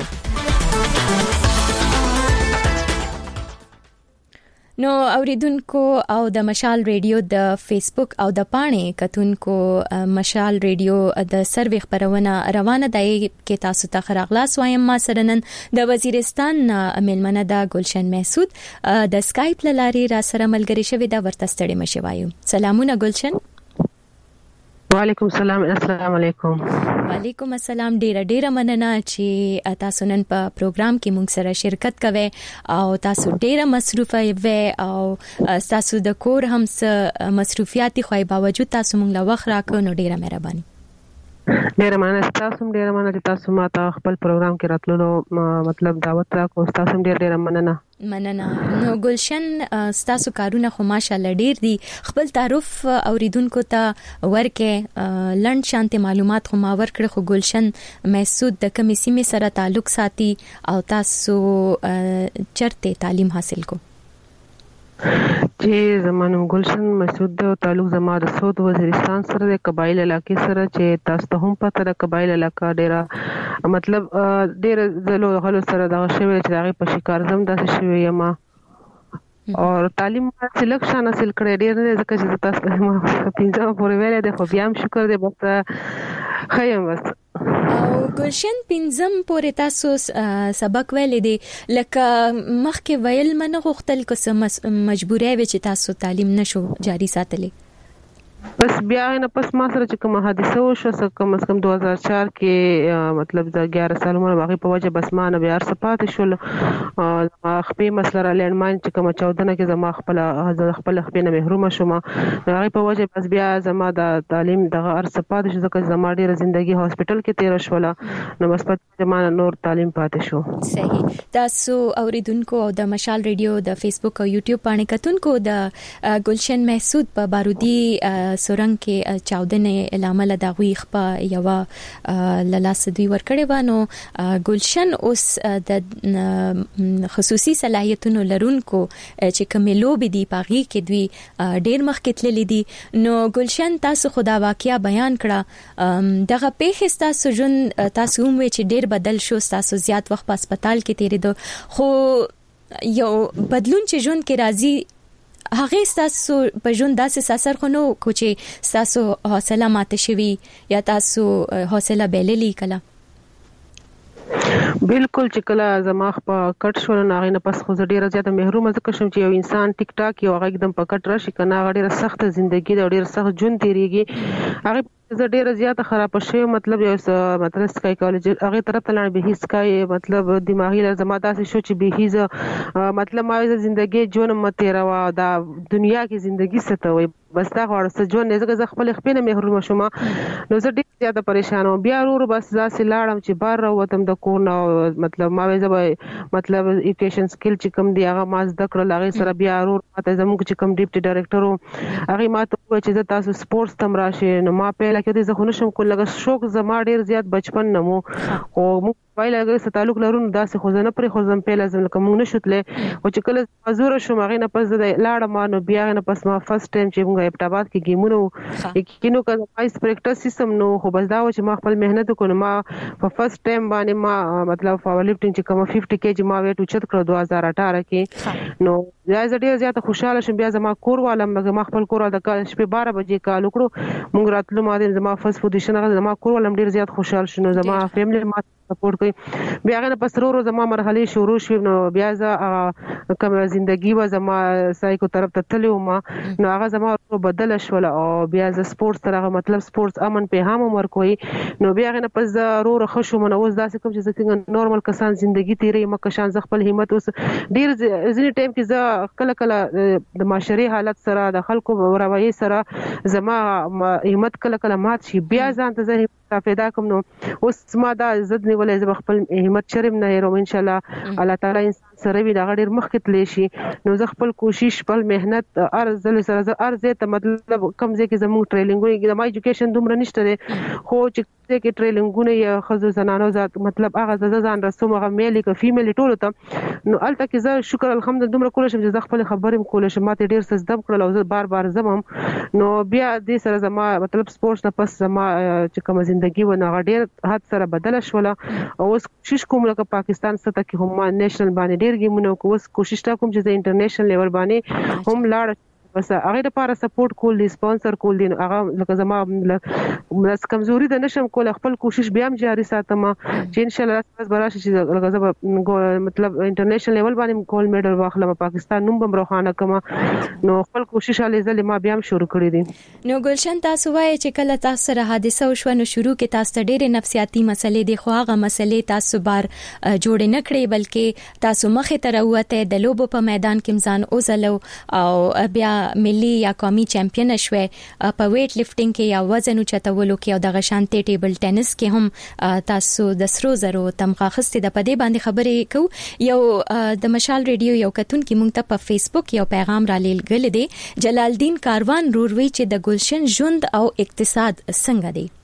نو اوریدونکو او د مشال ریډیو د فیسبوک او د پاڼې کتونکو مشال ریډیو د سروې خبرونه روانه دی کې تاسو ته خراغلاس وایم. ما سره نن د وزیرستان میلمنه د گلشن محسود د اسکایپ لاري را سره ملګری شوی دا ورته ستړي مشه وایو. سلامونه گلشن. وعلیکم السلام. السلام علیکم. وعلیکم السلام. ډیره مننه چې تاسو نن په پروګرام کې موږ سره شرکت کوئ او تاسو ډیره مصروفه وي او تاسو د کور هم مصروفیاتي خوای باوجود تاسو موږ له وخت راکړو نو ډیره مهرباني. ډیره مننه تاسو ما ته خپل پروګرام کې راتللو مطلب دعوت راکړو. تاسو ډیره مننه. نو گلشن ستاسو کارونه خو ماشاءالله ډیر دي. خپل تعارف اوریدونکو ته ورکه لند شانتي معلومات خو ما ورکړه. خو گلشن محسود د کومې سیمې سره تعلق ساتي او تاسو چرته تعلیم حاصل کو؟ چې زمانم گلشن محسود د تعلق زما د سود وزیرستان سره د قبایل علاقې سره چې تاسو ته هم پته د قبایل علاقې ډیره مطلب ډیره زلو غلو سره د شوی چې هغه په شکار زم داسې شوی یم او تعلیم سلیکشن حاصل کړی ډیر نه ځکه چې تاسو ما پینځه پورې ویل د خو بیا هم شکر دې بس خیم بس. او گلشن پنځم پورې تاسو سبق ویل دي لکه مخکې ویل منه غوښتل کوم مجبورې وي چې تاسو تعلیم نشو جاری ساتلی. بس بیا نه پس ما سره چې کوم حادثه وشو کم از کم 2004 کې مطلب د 11 سال عمر باقي په وجه بس ما نه بیا صفات شول خپې مسله را لړمان چې کوم 14 کې زما خپل خپې نه محروم شوم. هغه په وجه بس بیا زما د تعلیم دغه صفات شو ځکه زما ډیره ژوندۍ هاسپټل کې تیر شوله نو بس په زما نور تعلیم پاتې شو. صحیح. تاسو اوریدونکو او د مشال ریډیو د فیسبوک او یوټیوب باندې کتونکو د گلشن محسود په بارودی سورنګ کې چاودنې لامل د غوي خپه یو لاس دوی ورکړې وانه ګلشن اوس د خصوصي صلاحیتونو لرونکو چې کوملو به دی پاغي کې دوی ډېر مخکې تللی دي نو ګلشن تاسو خدا واقعیا بیان کړه دغه پیښه تاسو جون تاسو هم چې ډېر بدل شو تاسو زیات وخت په هسپتال کې تیرېدو خو یو بدلون چې جون کې راځي هغه تاسو په جون داسې اثر خو نو کوچې تاسو حوصله ماته شوي یا تاسو حوصله بیللی کله بالکل چې کله زما په کټ شو نه غینه پس خو ډیره زیاته محروم ځکه شم چې یو انسان ټیک ټاک یو غږ دم په کټ راشي کنه ډیره سخت ژوندۍ د ډیره سخت جون تیریږي هغه زه ډیره زیاته خراب شوم مطلب یو مطلب سکای کالج هغه طرف ته لاړ به هیڅ سکای مطلب دماغي لازمه داسې شو چې به هیڅ مطلب ما ژوندۍ جون مته روا دا دنیا کې ژوندۍ ستوي بس دا غواړم ژوند نه زګ خپل خپل محروم شوم نو زه ډیره زیاته پریشان وم بیا ورو بس ځاسې لاړم چې بار راوتم د کور نه مطلب ما وځه مطلب ایډوکیشن سکل چې کوم دی هغه ما زده کړل هغه سره بیا ورو ماته زموږ چې کوم ډیپټي ډایریکټر هغه ماته چې تاسو سپورتس تم راشي نو ما په لکه زه خو نشم کول لګ شوق زما ډیر زیات بچپن نمو او وایي اگر څه تعلق لرون داسې خو نه پرې خو زم په لازم لکه مونږ نشوتلې او چې کله مزور شو مغه نه پس د لاړه ما نو بیا نه پس ما فرست ټایم چې موږ ابتاباد کې گیمونو یقینو کله مایس پریکټس سیستم نو خو بس دا و چې ما خپل مهنت وکړم ما په فرست ټایم باندې ما مطلب پاور لفټینګ چې کوم 50 کېجی ما ویټ اوچت کړ 2018 کې نو ډیر زیات خوشاله شم بیا زما کور والم ما خپل کور د شپې 12 بجې کال وکړو موږ راتلو ما زما فرست پوزیشن زما کور والم ډیر زیات خوشاله شنو زما فیملی ما سپورټ کوي بیا غنه پس ورو زما مرحله شروع شو نو بیا ز کوم ژوندۍ و زما سایکو طرف ته تلو ما نو هغه زما بدل شول او بیا ز سپورتس ترغه مطلب سپورتس امن په هم عمر کوي نو بیا غنه پس ورو خشو من اوس داسې کوم چې څنګه نورمال کسان ژوندۍ تیرې مکه شان ز خپل همت اوس ډیر ځینې ټایم کې ز کله کله د معاشري حالت سره د خلکو روایي سره زما همت کله مات شي بیا ځان ته زه پیدا کوم نو اوس ما دا عزت نیولې ز خپل همت شرم نه هرم ان شاء الله الله تعالی انسان سره وی دا ډیر مخکې تلی شي نو زه خپل کوشش خپل مهنت ارزل سره ارزه ته مطلب کم ځای کې زموږ ټریلینګ د ما ایجوکیشن دومره نشته خو چې کې ټریلینګونه یا خزو زنانو ذات مطلب هغه ځان رسوم هغه میلي ک فیمیل ټول ته نو الته کې زه شکر الحمدلله دومره کول شم چې زه خپل خبرم کول شم ماته ډیر څه زدم کړل او زه بار زمم نو بیا دې سره زما مطلب سپورتس نه پس زما چې کوم ژوندۍ و نه ډیر حد سره بدل شول او اوس کوشش کوم لکه پاکستان سره کې هم نېشنل باندې ډیر گیمونه کوم کوشش تا کوم چې د انټرنیشنل لیول باندې هم لاړ بس هغه لپاره سپورټ کول دي سپانسر کول دي هغه لکه زما بس کمزوري ده نشم کول خپل کوشش بیا هم جاري ساتم چې ان شاء الله بس براشي چې لکه زما مطلب انټرنیشنل لیول باندې ګولډ میډل واخلم پاکستان نوم بم روخانه کما نو خپل کوشش علي زلي ما بیا هم شروع کړی دي نو ګلشن تاسو وایي چې کله تاسو سره حادثه وشو نو شروع کې تاسو ډېر نفسیاتي مسلې دي خو هغه مسلې تاسو بار جوړ نه کړې بلکې تاسو مخې ته راوته د لوبو په میدان کې ځان اوزلو او بیا ملي یا قومي چمپیون شوه په ویټ لفټینګ کې یا وزن اوچتولو کې او د غشانتي ټیبل ټینس کې هم تاسو د سرو زرو تمغه خسته د پدې باندې خبرې کو یو د مشال ریډیو یو کتون کې مونږ ته په فیسبوک یو پیغام را لیږل دي جلال الدین کاروان روروي چې د ګلشن ژوند او اقتصاد څنګه دی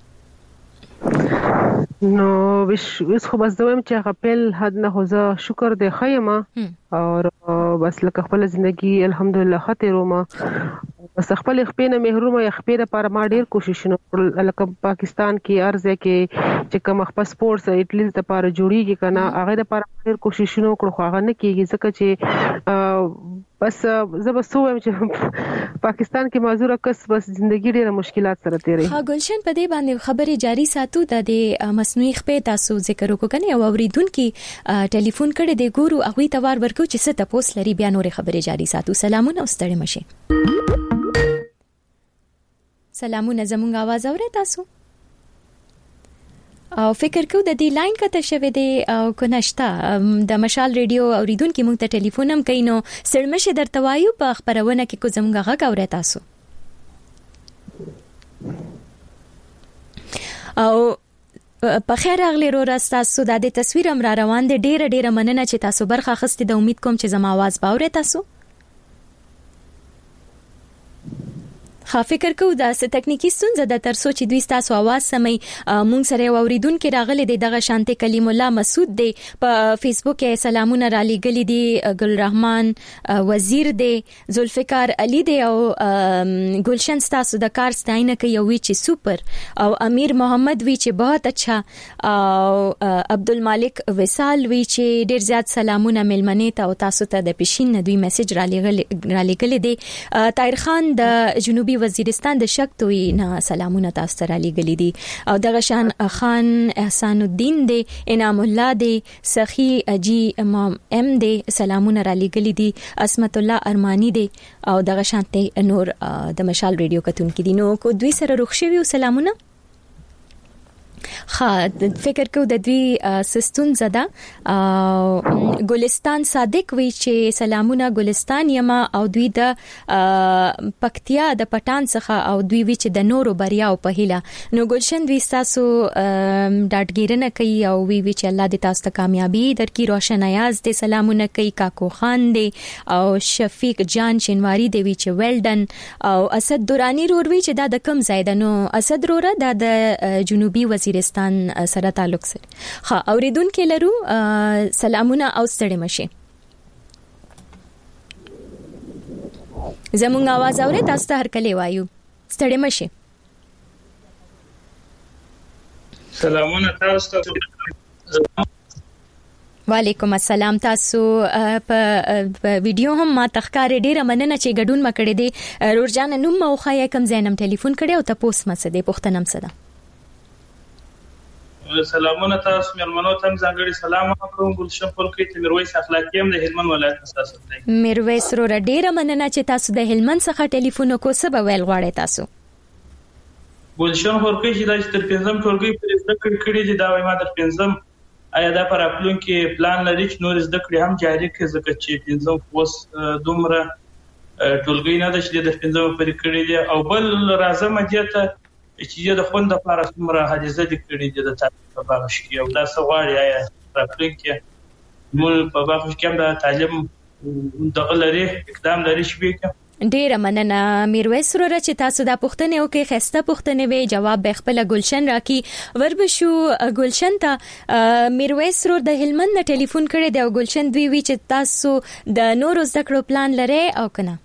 نو وس خو بس دویم چې خپل حد نه هوزه شکر دی خیمه او بس لکه خپل ژوندۍ الحمدلله خاطر ما بس خپل خپینه محرومه خپې لپاره ما ډیر کوششونه وکړل لکه پاکستان کې ارزه کې چې کوم خپل سپورتس اټلیټ لپاره جوړیږي کنه هغه لپاره ډیر کوششونه وکړو خو هغه نه کیږي ځکه چې بس زه به سوم چې پاکستان کې معذور کس بس ژوندۍ ډیره مشکلات سره تیرې ها ګلشن په دې باندې خبرې جاری ساتو د مصنوعي خپې تاسو ذکر وکړنی او اوریدونکو ټلیفون کړي د ګورو هغه توار ورکو چې څه تاسو لري بیا نورې خبرې جاری ساتو سلامونه ستړي مشه سلامونه زموږ आवाज اورئ تاسو او فکر کو د دې لاین کته شوه دی او کو نشتا د مشال ریډیو اوریدونکو مونږ ته ټلیفون هم کینو سړمشه درته وایو په خبرونه کې کو زموږ غږ اورئ تاسو او په خیر اغلی رو راستاسو د دې تصویر هم را روان دي ډیره مننه چې تاسو برخه اخستې د امید کوم چې زما आवाज باورې تاسو فکر کوم دا څه تکنیکی ستونزه د تر سوچ دوی تاسو आवाज سمي مونږ سره اوریدونکو راغلي دغه شانته کلیم الله مسعود دی په فیسبوک کې سلامونه را لګلې دي ګل رحمان وزیر دی ذوالفقار علي دی او گلشن تاسو د کار ستاینه کوي وی چې سپر او امیر محمد وی چې बहुत अच्छा او عبد المالک وصال وی چې ډیر زیات سلامونه ملمنې ته او تاسو ته د پښین دوی میسج را لګلې دي طاهر خان د جنوبي وزیرستان د شکتوي نه سلامونه تاسو ته را لګلې دي او دغه شان خان احسان الدین دی انعام الله دی سخی اجي امام ام دی سلامونه را لګلې دي اسمت الله ارمانی دی او دغه شانته نور د مشال ریډیو کتونکو دي نو کو دوی سره روښوي سلامونه فکر کو د دوی سستون زده ګلستان صادق وی چې سلامونه ګلستان یما او دوی د پکتیا د پټان څخه او دوی وی چې د نورو بریاو په هیله نو ګلشن دوی تاسو ډاټګیرنه کوي او وی چې الله دې تاسو ته کامیابی درکړي روشن ایاز دې سلامونه کوي کاکو خان دې او شفیق جان شینواری دی وی چې ویلډن او اسد دورانی رور وی چې دا د کم ځای ده نو اسد روره د جنوبي وزیرستان سره تعلق سره ها اوریدونکو لرو سلامونه او ستړي مشه زموږ आवाज اوري تاسو ته هر کله وایو ستړي مشه سلامونه تاسو ته وعلیکم السلام تاسو په ویډیو هم ما تخکار ډیره مننه چې ګډون مکړې دي رورجان نوم مو خای کم زینم ټلیفون کړي او تاسو مسه دي پښتنم سره سلامونه تاسو مېلمنو ته ځانګړي سلام کوم ګلشن پلکی ته میرویس اخلاقی هم د هلمند ولایت تاسو ته میرویس رو ډیره مننه چې تاسو د هلمند څخه ټلیفون کو سبا ویل غواړئ تاسو ګلشن پلکی چې د تر پنځم ټولګي پر ذکر کړی چې دا وایي ما د پنځم آیا دا پر خپلون کې پلان لري چې نور زده کړې هم جاری کړي ځکه چې پنځم اوس دومره ټولګي نه د شې د پنځم پر کړی دي او بل راځم دې چې د خوند لپاره څومره حاجزه دي کړې دي د تعلیم په برخه کې او دا سوال یا راپلین کې مول په برخه کې د تعلیم د غلري اقدام لري شي ډیره مننه میرویس وروره چې تاسو د پښتنې او کې خسته پښتنې وی جواب به خپل ګلشن راکې وربشو ګلشن ته میرویس ورور د هلمند نه ټلیفون کړی دی او ګلشن دوی وی چې تاسو د نورو زده کړو پلان لرئ او کنه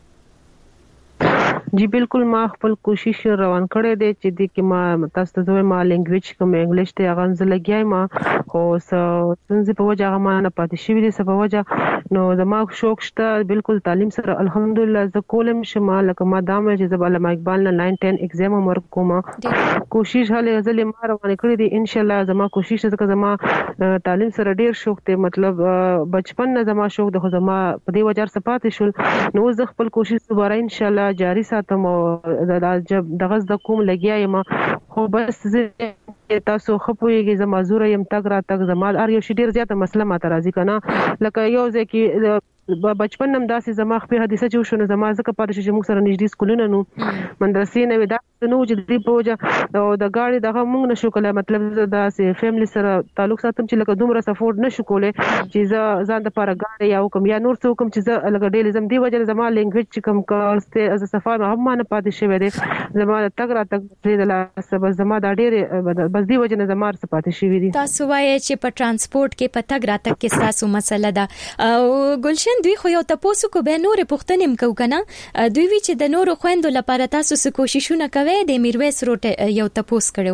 جی بالکل ما خپل کوشش روان کړی دی چې د کې ما تاسو ته زوی ما لینګویج کوم انګلیش ته غنځ لګیای ما خو څنګه په وجه ما نه پاتې شوی دی په وجه نو زما شوق شته بالکل تعلیم سره الحمدلله ز کولم شمه لکه ما دامه چې زبال ما اقبال نه 9 10 ایگزام عمر کوم کوشش هله غزل ما روان کړی دی ان شاء الله زما کوشش ته زما تعلیم سره ډیر شوق ته مطلب بچپن نه زما شوق د خو زما په دې وجه سپاتې شول نو زه خپل کوشش دوباره ان شاء الله جاری ساتم او جب دغه د کوم لګیا یم خو بس تاسو خپويږي زما زوره يم تک را تک زما ار یو شډیر زیاته مسله ماته راځي کنه لکه یو ځکه بچپن نم داسې زما خپل حدیثه جو شنو زما زکه پاتې چې موږ سره نږدې سکولونه نو مدرسې نه ودا نو چې دی پوجا او د گاډي دغه موږ نشو کولای مطلب داسې فیملی سره تعلق ساتم چې لکه دومره سپورټ نشو کولای چې ځان د لپاره گاډي یا کوم یا نور څه کوم چې لکه ډیلی زم دی وجه زما لینګویج چې کوم کارسته از صفه هم نه پاتې شوی دی زما تک را تک د لاسه بس زما د ډیره بس دی وجه نه زما سره پاتې شوی دی تاسو وایي چې په ترانسپورت کې په تک را تک کې تاسو مسله ده او ګلشن دوی خو یو تاسو کو به نور پښتنیم کو کنه دوی وی چې د نورو خويندو لپاره تاسو څه کوششونه کوي د میرویس روټ یو تاسو کړو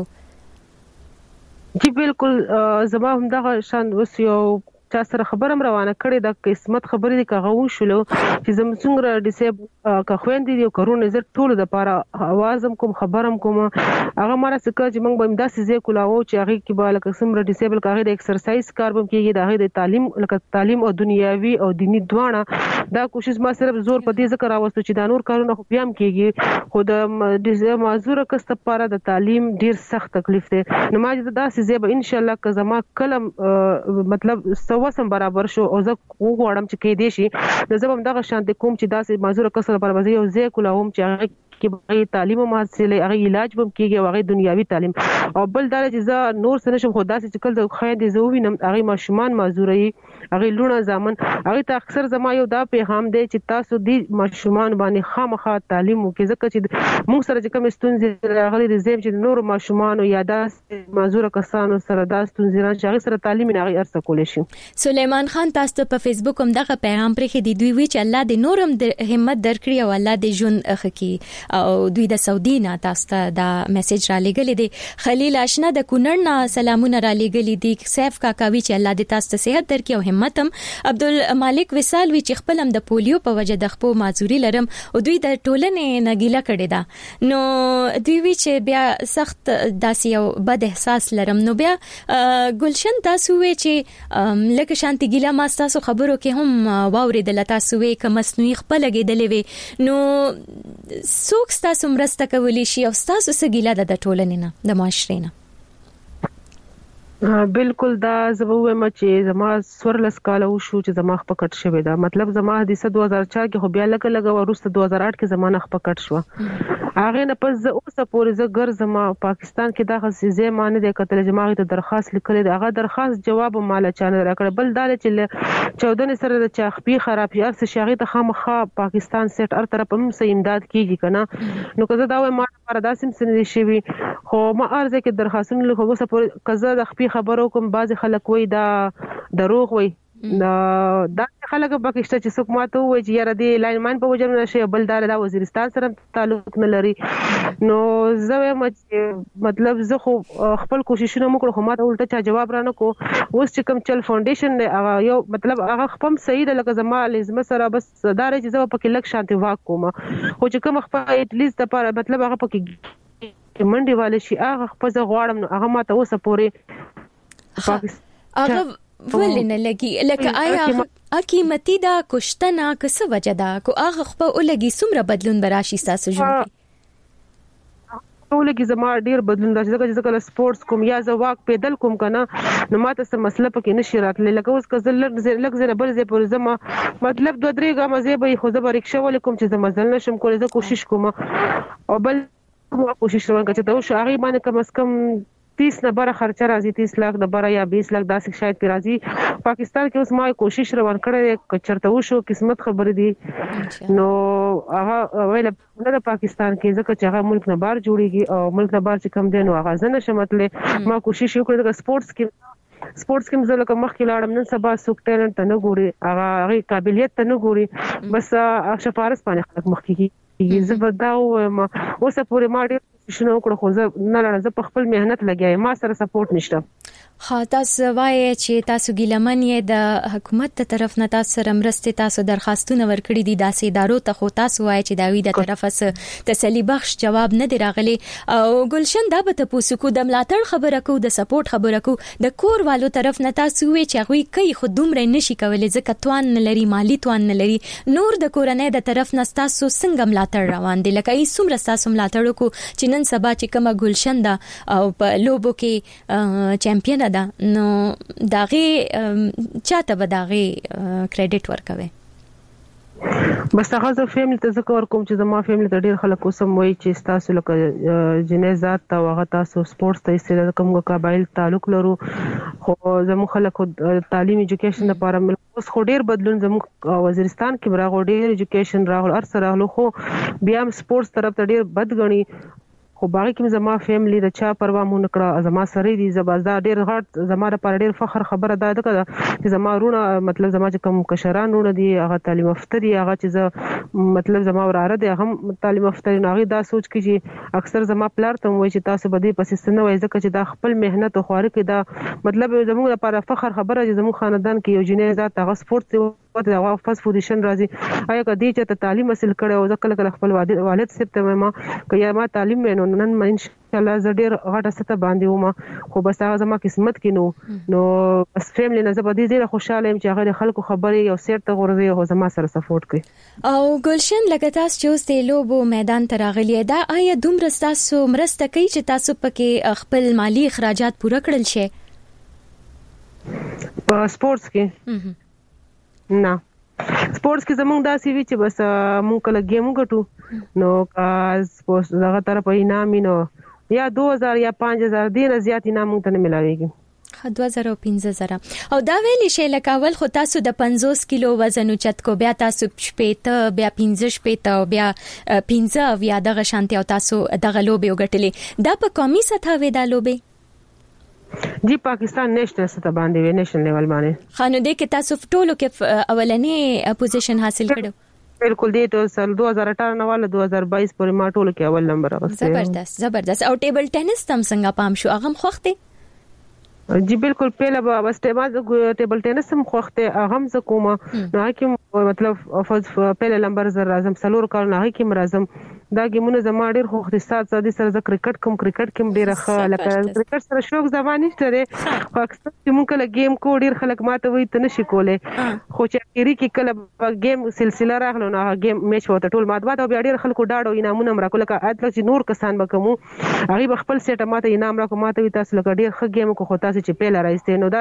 جی بالکل زما هم دغه شان وس یو چا سره خبرم روانه کړې د قسمت خبرې د کاغو شلو چې زم څنګه ډیسیب کا خويندې یو کارونه زر ټول د لپاره اوازم کوم خبرم کوم هغه ماره سکه چې موږ به امداسې زی کولاو چې هغه کې به لکه سمره ډیسیبل کاغه د ایکسرسایز کار به کېږي د هغه د تعلیم لکه تعلیم او دنیاوي او دینی دواړه دا کوشش ما صرف زور په دې ذکر راوستو چې د نور کارونه خو بیا هم کېږي خو د معذوره کس لپاره د تعلیم ډیر سخت تکلیف دی نو ما داسې زی به ان شاء الله که زما کلم مطلب وسم برابر شو او زه وګورم چې کې دي شي د زبم دغه شان د کوم چې داسې معذور کسر پر وځي او زه کولاوم چې هغه کې به تعلیم او حاصله هغه علاج به کېږي او هغه دنیوي تعلیم او بل دا چې زه نور څه نشم خو داسې چې کله د خویندې زه ووینم هغې ماشومان معذوروي هغې لوڼه زامن هغې ته اکثر زما یو دا پیغام دی چې تاسو دې ماشومان باندې خامخا تعلیم وکړئ ځکه چې موږ سره چې کومې ستونزې راغلي دي زه چې د نورو ماشومانو یا داسې معذوره کسانو سره دا ستونزې راځي چې هغې سره تعلیم یې هغې هر څه کولی شي. سلیمان خان تاسو ته په فیسبوک هم دغه پیغام پرېښی دی دوی وی چې الله دې نورم د همت درکړي او الله دې ژوند ښه کړي او دوی د سعودي نه تاسو ته دا میسج را لېږلی دی. خلیل آشنا د کونړ نه سلامونه را لېږلي دي. سیف کاکا وی چې الله دې تاسو ته صحت درکړي او همت هم. عبدالمالک وصال وی چې خپل هم د پولیو په وجه د خپو معذوري لرم او دوی د ټولنې نه ګیله کړې ده نو دوی وی چې بیا سخت داسې یو بد احساس لرم. نو بیا ګلشن تاسو وی چې لکه شانتي ګیله ما تاسو خبرو کې هم واوریدل تاسو وی کوم مصنوعي خپل لګیدلې وی نو څوک تاسو مرسته کولی شي او تاسو څه ګیله ده د ټولنې نه د معاشرې نه؟ بالکل دا زبوه ما چې زما سورلس کاله وشو چې زما خپل کټ شوی دا مطلب زما د 2004 کې خو بیا لګ ورسته 2008 کې زما خپل کټ شو هغه نه پس اوسه پورې زه ګرځم پاکستان کې دا خصيزه معنی د کتل جماعت ته درخواست لیکل دی هغه درخواست جواب مال چانه راکړ بل دا چې 14 سره د چاخپی خراب یار څه شاغي ته خامخا پاکستان سیټ هر طرف هم سې امداد کیږي کنه نو کزه دا وای ما لپاره داسې سن شي خو ما ارزه کې درخواستونه لیکو اوسه پورې کزه د خپل خبرو کوم بعض خلک وای دا دروغ وای دا خلک پاکستان چې څوک ماته وای چې یاره دی لاین مان په وجه نشي بل دا د وزیرستان سره تعلق نه لري نو زه مطلب زه خو خپل کوششونه وکړم خو ماته الټه چا جواب را نه کو اوس چې کوم چل فاونډیشن یو مطلب هغه خپل صحیح د لکه زما لازم سره بس دا چې زه پکې لک شانتي واک کوم خو چې کوم خپل اټ لیست لپاره مطلب هغه پکې منډي والے شي هغه خپل غواړم نو هغه ماته اوسه پورې هغه ولنه لګي لکه آیا قیمتي دا کوشتنه کسه وجه ده کو هغه خپل ولګي سمره بدلون براشي تاسو ژوند ولګي زما ډیر بدلون دا چې کله سپورتس کوم یا زه واک پیدل کوم کنه نو ماته څه مسله پکې نشي راتللی لکه اوس که زه لږ زنه بل ځای پورې زما مطلب 2-3 ګامه زه به خو زه به رکشه ولیکم چې زه مزل نشم کولی زه کوشش کوم او بل کوشش روان کړم چې دا شو هغه باندې کم از کم 30 نه بره خرچه راځي 30 لک د بره یا 20 لک داسې شاید پی راځي پاکستان کې اوس ما کوشش روان کړی کچرته وشو قسمت خبر دي نو هغه ویل نه پاکستان کې ځکه چې هغه ملک نه بار جوړیږي او ملک نه بار چې کم دي نو هغه زنه شمتله ما کوشش وکړم د سپورتس کې مزه لکه مخکې لاړم نن سبا سوک ټیلنټ ته نه ګوري هغه قابلیت ته نه ګوري بس شفارس باندې خلک مخکې زه به دا وایم اوسه پورې ما ډېر شنو کړو خو زه نه زه په خپل مهنت لګیایم ما سره سپورټ نشته تاسو وایي چې تاسو ګیلمن یې د حکومت ته طرف نه تاسو سره مرستې تاسو درخواستونه ورکړي دي داسې ادارو ته خو تاسو وایي چې دا وی د طرفه تسلی بخش جواب نه دی راغلی او ګلشن دا به تاسو کو د ملاتړ خبره کو د سپورټ خبره کو د کور والو طرف نه تاسو وایي چې غوي کوي خو دومره نشي کولای ځکه توان نه لري مالی توان نه لري نور د کورنۍ د طرف نه تاسو څنګه ملاتړ روان دي لکه ای څومره تاسو ملاتړ کو چې نن سبا چې کومه ګلشن دا او په لوبو کې چمپیون ده نو داغه چاته به داغه کریډټ ورکوي بس هغه زه فیملی ته ذکر کوم چې زما فیملی ته ډیر خلک اوسم وایي چې تاسو لکه جنې ذات ته هغه تاسو سپورتس ته استعداد کوم قبایل تعلق لرو خو زمو خلک تعلیم ایجوکیشن لپاره اوس خو ډیر بدلون زمو وزیرستان کې راغو ډیر ایجوکیشن راغو ارسره راغلو خو بیا هم سپورتس طرف ته ډیر بد غني خو باقي کوم زما فیملی د چا پروا مون کړه زما سره دي زبازدا ډیر غټ زما لپاره ډیر فخر خبره ده چې زما رونه مطلب زما چې کوم کشران رونه دي هغه تعلیم یافته دي هغه چې مطلب زما وراره دي هغه تعلیم یافته نه هغه دا سوچ کوي اکثر زما پلار ته وایي چې تاسو بده پسې سن وای ځکه چې دا خپل مهنت او خواري کې دا مطلب زموږ لپاره فخر خبره چې زموږ خاندان کې یو جنې ذات هغه سپورت د واپس پوزیشن راځي آیا کدی چې تعلیم حاصل کړي او ځکه کله خپل والد سپته ما کیا ما تعلیم مې نن ما ان شاء الله زه ډیر غټه سته باندې ومه خو بس هغه زما قسمت کې نو بس فیملی نه زه به ډیر خوشاله یم چې هغه خلکو خبرې یو سیر ته غورځي او زما سره سپورټ کوي او ګلشن لکه تاسو چې اوس د لوبو میدان ته راغلی دا آیا دومره تاسو مرسته کوي چې تاسو پکې خپل مالی اخراجات پوره کړل شي په سپورتس کې نه سپورتس کې زموږ داسې وی چې بس مونږ کله گیم ګټو نو کاز پوسټ دغه طرف انعام نو یا 2000 یا 5000 ډیر زیات انعام ته نه ملاويږي. 2000 او 15000 او دا ویل شي لکه اول خو تاسو د 50 کیلو وزن اوچت کو بیا تاسو شپېته بیا 15 شپېته او بیا 15 بیا دغه شانتي او تاسو دغه لوبي وګټلې دا په قومي سطح وې دا لوبي جی پاکستان نېشنل سطح باندې وې نېشنل لیول باندې خانو دې کې تاسو ټولو کې اولنې پوزیشن حاصل کړو بالکل دې ته سال 2018 نه والا 2022 پورې ما ټولو کې اول نمبر اغسته. زبردست او ټیبل ټینس تم څنګه پام شو هغه خوخته جی بالکل پہله به بس ټیبل ټینس هم خوخته هغه ز کومه نه کې مطلب پہله نمبر زر اعظم سلور کال نه کې مرزم دا گیمونه زما ډیر خوخته سات سره ز کرکټ کوم ډیر ښه لکه کرکټ سره شوق زمانی شته خو اکثر چې مونږ کله گیم کو ډیر خلک ماته وي ته نشي کوله خو چې اخیری کې کله گیم سلسله راغلو نه گیم میچ وته ټول ماده او بیا ډیر خلکو داړو انعامونه مرکو لکه اته چې نور کسان بکمو هغه خپل سیټه ماته انعام راکو ماته وي تاسو لکه ډیر ښه گیم کو خو تاسو چې پیل راځته نو دا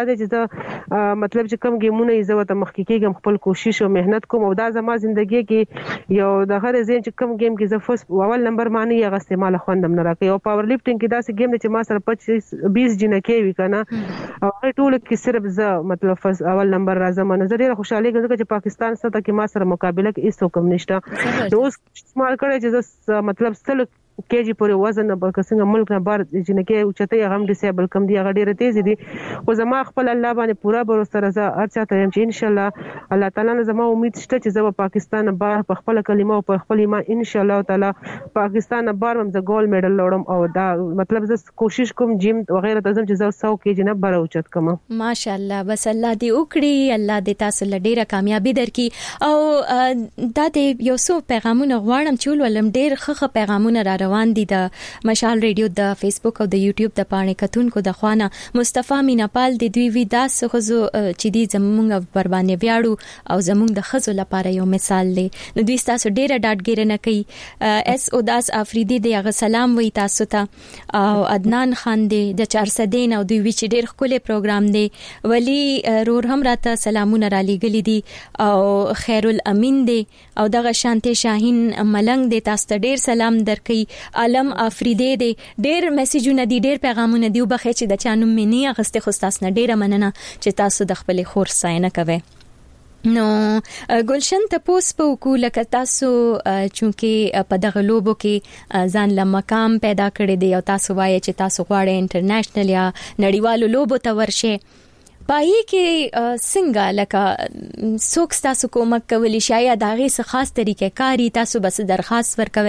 چې مطلب چې کم گیمونه یې زو ته مخکې کېږم خپل کوشش او مهنت کوم او دا زما ژوندۍ کې یو د هر زین چې کم گیم کې زفوس اول نمبر باندې یې استعمال خوندم نه راکې او پاور لفټینګ کې دا گیم چې ما سره 25 جنہ کې وی کنه او ټول کې صرف ز مطلب اول نمبر راځم نظر ډیر خوشاله کېږم چې پاکستان سره کې ما سره مقابله کې هیڅ کوم نشته نو اوس استعمال کړی چې مطلب سل کېجی پورې وزن به څنګه ملک نه بار جنکه اوچته غم ډیسیبل کم دی هغه ډیره تیز دي خو زما خپل الله باندې پورا باور سره زه ارچاته يم چې ان شاء الله الله تعالی نه زما امید شته چې زه پاکستان بار په خپل کلمه او په خپل ایمان ان شاء الله تعالی پاکستان بار هم زه ګول میډل لوړم او دا مطلب زه کوشش کوم جیم وغیرہ ته چې زه 100 کېجی نه بار اوچت کوم ماشاءالله بس الله دې وکړي الله دې تاسو لډیره کامیابی درکړي او دا دې یو څو پیغامونه غواړم چې ولولم ډیر ښه پیغامونه را روان دي د مشال ریډیو د فیسبوک او د یوټیوب د پاڼې کتونکو د خوانه مصطفی میناپال د دوی ویداس خزو چې دی زمونږ پر باندې ویاړو او زمونږ د خزو لپاره یو مثال دی نو دوی تاسو ډیره ډاټګیر نه کوي اس اوداس افریدی دی هغه سلام وی تاسو ته او عدنان خان دی د 400 او دوی وی چې ډیر خولي پروګرام دی ولی رور هم راته سلامونه را لېګلی دي او خیر الامین دی او دغه شانته شاهین ملنګ دی تاسو ته ډیر سلام درکې علم افریدی دی ډیر میسجونه دي ډیر پیغامونه دی وبخې چې د چانو منی اغسته خو تاسو نه ډیره مننه چې تاسو د خپل خور ساينه کوي نو ګلشن ته پوس په وکول ک تاسو چونکه په دغه لوبو کې ځان له مقام پیدا کړی دی او تاسو وایي چې تاسو غواړئ انټرنیشنل یا نړیوالو لوبو ته ورشئ پای کې څنګه لکه څوک تاسو کومک کولی شاید هغه څه خاص طریقې کاری تاسو بس درخواست ورکوي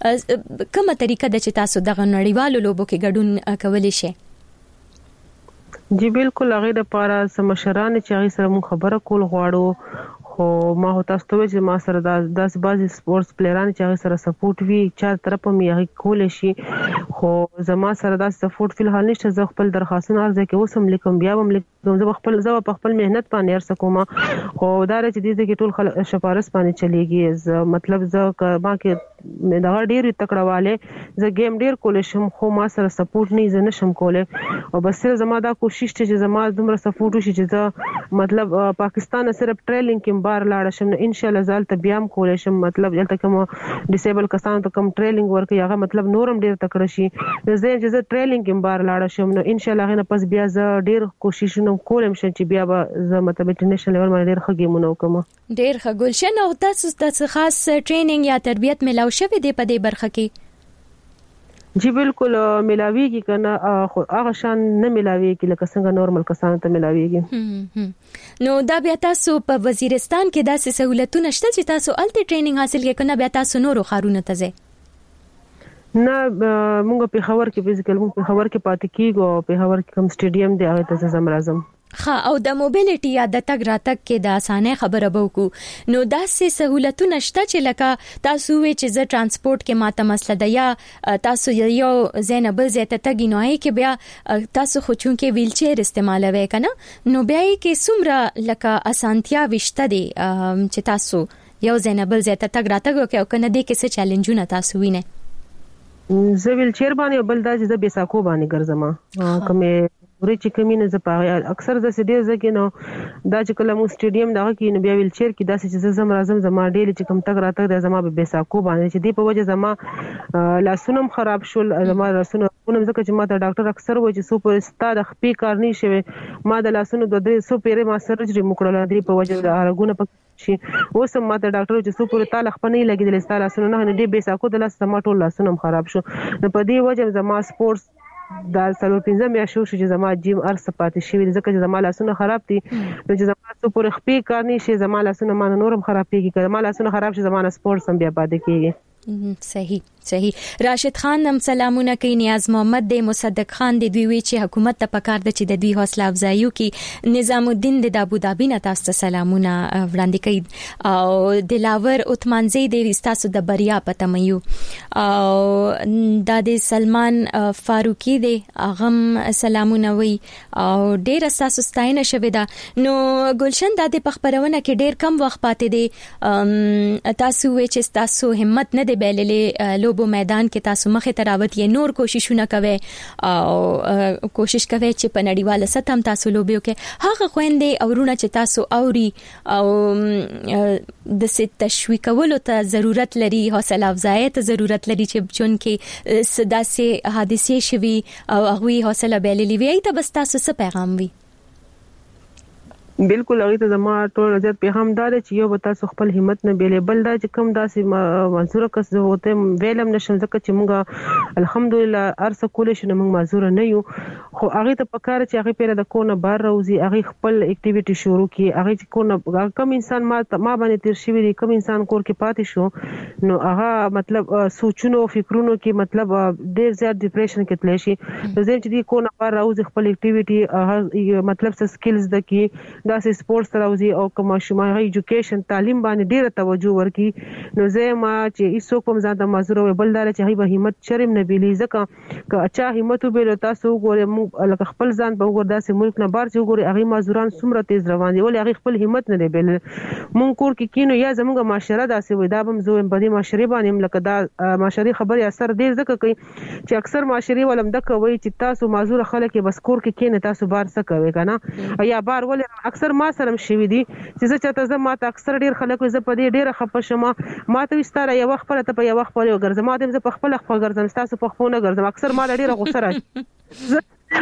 کومه طریقه د چې تاسو دغه نړیوالو لوبو کې ګډون کولی شئ جی بالکل هغه د پاره سمشران چې هغه سره مون خبره کول غواړو خو ما هو تاسو ته چې ما سره د بازي سپورتس پلیران چې هغه سره سپورټ وی چا طرف مې هغه کول شي خو زما سره د سپورټ فل حال نشته زه خپل درخواستونه ارزه کې اوسم لیکم بیا هم لیکم زه خپل مهنت باندې ارسه کوم خو دا چې دې کې ټول شفارس باندې چلیږي مطلب زه ما کې دا ډیر تکړهواله زه گیم ډیر کول شم خو ما سره سپورټ نه زنه شم کوله او بس زما دا کوشش چې زما دومره سپورټ وشي چې زه مطلب پاکستان صرف ټریلینګ کې بار لاړ شم ان شاء الله زال ته بیا هم کول شم مطلب دلته کوم ډیسیبل کسان ته کوم ټریلینګ ورکي هغه مطلب نورم ډیر تکړه شي زه چې ټریلینګ کې بار لاړ شم نو ان شاء الله غنه پس بیا زه ډیر کوششونه کولم شم چې بیا به زه مطلب انټرنیشنل لیول باندې ډیر ښه گیمونه وکم ډیر ښه ګلشن او تاسو خاص ټریننګ یا تربیت ملاو شوی دی په دې برخه کې جی بالکل ملاویږي کنه خو هغه شان نه ملاویږي لکه څنګه نورمال کسان ته ملاویږي نو دا بیا تاسو په وزیرستان کې داسې سہولتونه شته چې تاسو الته ټریننګ حاصل کړئ کنه بیا تاسو نورو خارونه ته ځئ نه مونږ په خبر کې فزیکل مونږ په خبر کې پاتې کیږو په خبر کې کوم سټیډیم دی هغه ته زم راځم او د موبیلیټي یا د تګ راتګ کې د اسانه خبره بوکو نو داسې سہولتونه شته چې لکه تاسو وی چې ز ترانسپورت کې ماته مسله ده یا تاسو یو زینبل زیاته تګی نوای کې بیا تاسو خو چون کې ویل چیر استعمالوي کنه نو بیا کې سمره لکه اسانتیا وشته دي چې تاسو یو زینبل زیاته تګ راتګ وکړو کنه دې کې څه چیلنجونه تاسو وینئ زه ویل چیر باندې بل دا چې د بیساکو باندې ګرځم کومه پورې چې کمینه زپاره اکثر د سډیر زکه نو دا چې کله مو سټیډیم دغه کې نو بیا ویل چیر کې داسې چې زم راځم زما ډېر چې کم تک راته د زما به بیساکو باندې چې دی په وجه زما لاسونم خراب شول زما لاسونه ځکه چې ما ته ډاکټر اکثر وایي چې سو پر ستاد خپې کار نه شي ما د لاسونو د 300 پیره ما سرجری مکړل دی په وجه د هرګونه پک شي اوس ما ته ډاکټر چې سو پر تعالی خپل نه لګیدل ستاره لاسونه نه دی بیساکو د لاس زما ټول لاسونه خراب شو نو په دې وجه زما سپورتس دا سلو پنځه میا شو چې زما جیم ارس پاتې شي ځکه چې زما لاسونه خراب دي نو چې زما سو پر خپې کار نه شي زما لاسونه ما نورم خراب کیږي زما لاسونه خراب شي زما سپورتس هم بیا پاتې کیږي صحیح راشد خان هم سلامونه کوي نیاز محمد د مصدق خان د دوی وی چې حکومت ته پکار د چې د دوی حوصله افزایو کې نظام الدین د ابوظبي نه تاسو ته سلامونه وړاندې کوي او دلاور عثمانزی د ریستاسو د بریا پته ميو او د سلمان فاروقي د اغم سلامونه وي او ډیر تاسو ستاینه شوه دا نو ګلشن د پخبرونه کې ډیر کم وخت پاتې دي تاسو وی چې تاسو همت نه بیللې لوبو میدان کې تاسو مخه تراوت یې نور کوششونه کوي او کوشش کوي چې په نړیواله سطح هم تاسو لوبیو کې هغه خويندې او رونه چې تاسو اوري او د ست تشویقولو ته ضرورت لري حوصله افزایی ته ضرورت لري چې چون کې صداسه حادثه شوي او هغه حوصله بیللې وي ته بس تاسو څه پیغام وي بالکل هغه ته زما ټول نظر پیغام دار چې یو وتا سو خپل همت نه بیلې بل دا چې کم داسې منصور کس هوته ویلم نشم ځکه چې موږ الحمدلله ارسه کول شنو موږ معذور نه یو خو هغه ته پکاره چې هغه پیره د کونه بار روزي هغه خپل اکټیویټي شروع کی هغه چې کونه کم انسان ما باندې تیر شوی دی کم انسان کور کې پاتې شو نو هغه مطلب سوچونو فکرونو کې مطلب ډیر زیات ډیپریشن کې تللی شي زه چې دی کونه بار روزي خپل اکټیویټي مطلب څه سکلز د کې دا سه سپورتس راوځي او کوم شمالي ایجوکیشن تعلیم باندې ډیره توجه ورکي نو زه ما چې ایسو کوم ځان معذور وي بلدار چې هی به همت شرم نه بیلی ځکه که اچا همت وبېلو تاسو وګورئ لکه خپل ځان په وګور داسې ملک نه بار چې وګورئ هغه معذوران څومره تیز روان دي ولې هغه خپل همت نه بیل مونږ کور کې کینو یا زموږ معاشره داسې وي دا بم زوم په دې معاشره باندې لکه دا معاشري خبري اثر ډیر ځکه کوي چې اکثر معاشري ولم د کوي چې تاسو معذور خلک بس کور کې کینې تاسو بار څه کوي کنه یا بار ولې اکثر ما سره شوی دي چې زه چاته زه ماته اکثر ډیر خلک زه په دې ډیره خپه شمه ماته وستاره یو وخت پر ته په یو وخت پر یو ګرځم ماته زه په خپل ګرځم تاسو په خپل ګرځم اکثر ما ډیره غوسه راځي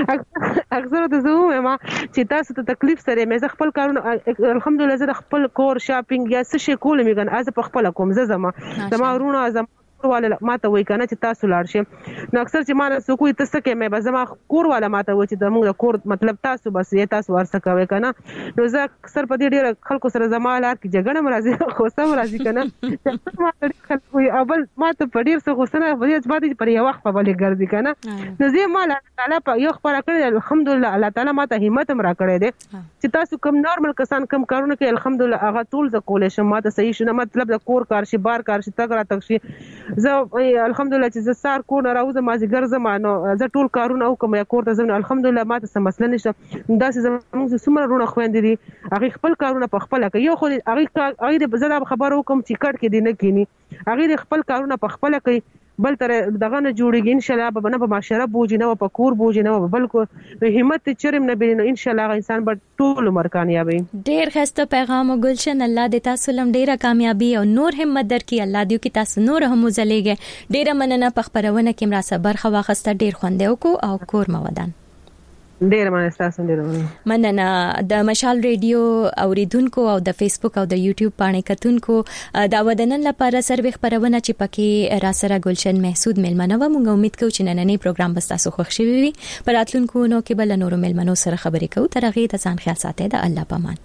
اکثر د زوم ما چې تاسو ته تکلیف سره مې خپل کارونه الحمدلله زه خپل کور شاپینګ یا څه شي کول مې ګن از په خپل کوم زه زما ورونه زما والا ماته وای کنه چې تاسو لاړ شئ نو اکثر چې ما نه سو کوی تاسو کې مې زما کور والا ماته وای چې د موږ کور مطلب تاسو بس یې تاسو ورسره کوي کنه نو زه اکثر په دې ډیر خلکو سره زما لار کې جګړه مرزي خو سم راځي کنه ما ډیر خلکو اول ماته په ډیر څه غوسنه په دې باندې پر یو وخت په بلې ګرځي کنه نو زه ما الله تعالی په یو خبره کړې الحمدلله الله تعالی ماته همت هم را کړې ده چې تاسو کم نارمل کسان کم کارونه کوي الحمدلله هغه ټول ز کولې شم ماته صحیح شنه مطلب د کور کار شي بار کار شي تک را تک شي زه الحمدلله چې زه سار کو نه راوځم ما زګر زمانو زه ټول کارونه وکم یا کور ته زم الحمدلله ما ته سم مسله نشته داسې زموږ سمره رونه خويندې دي هغه خپل کارونه په خپل کوي یو خو هغه د زړه خبرو کوم چې کټ کې دي نه کینی هغه خپل کارونه په خپل کوي بل تر دغه نه جوړیږي ان شاء الله به نه په معاشره بوجي نه په کور بوجي نه بل کو همت چرم نه بینو ان شاء الله انسان به ټول عمر کامیابی ډیر خسته پیغام ګلشن الله دې تاسو لم ډیره کامیابی او نور همت درکې الله دې کې تاسو نور هم وزلېږي ډیره مننه په خبرونه کې مرا صبر خوا خسته ډیر خوندې کو او کور مودان ډیر مننه تاسو ډیر مننه د مشال ریډیو اوریدونکو او د فیسبوک او د یوټیوب باندې کتونکو دا ودنن لپاره سروي خبرونه چې پکې را سره ګلشن محسود ملمنه و موږ امید کوو چې نننې پروګرام بس تاسو خوښ شي وي پر راتلونکو نو کې بل نور ملمنو سره خبرې کوو تر هغه د ځان خیال ساتئ د الله پامان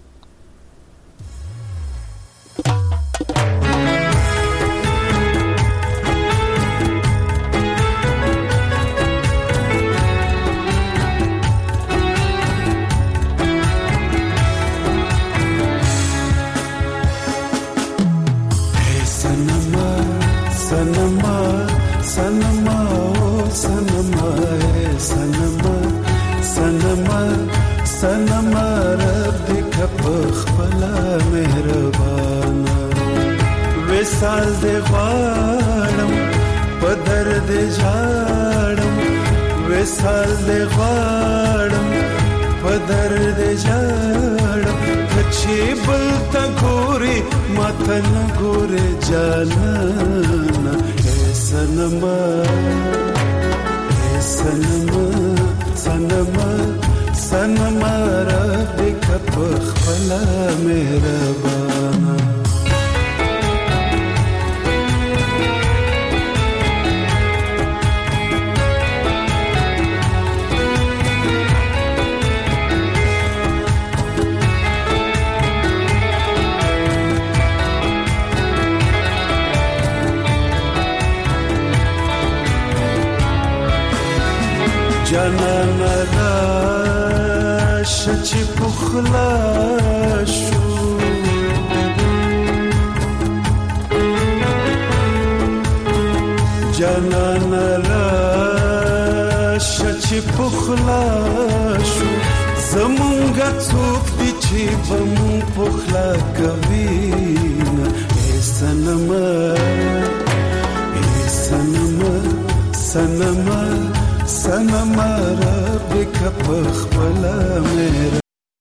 सनमा सनमा ओ सनमा सनमा सनमा सनमा रब कप खला मेहरबाना विसाल दे वालम पदर दे झाड़म وصال دې غواړم په درد ژاړم چې بل ته ګوري ماته نه ګوري جانانه سنما سنما سنما سنما رب کپ خپل مهربانا جانان راش چې پخلا شو جانان راش چې پخلا شو زمونږه څوک دي چې بمون پخلا کوي سنما سنما سنما سنما رب کپ خپل مهر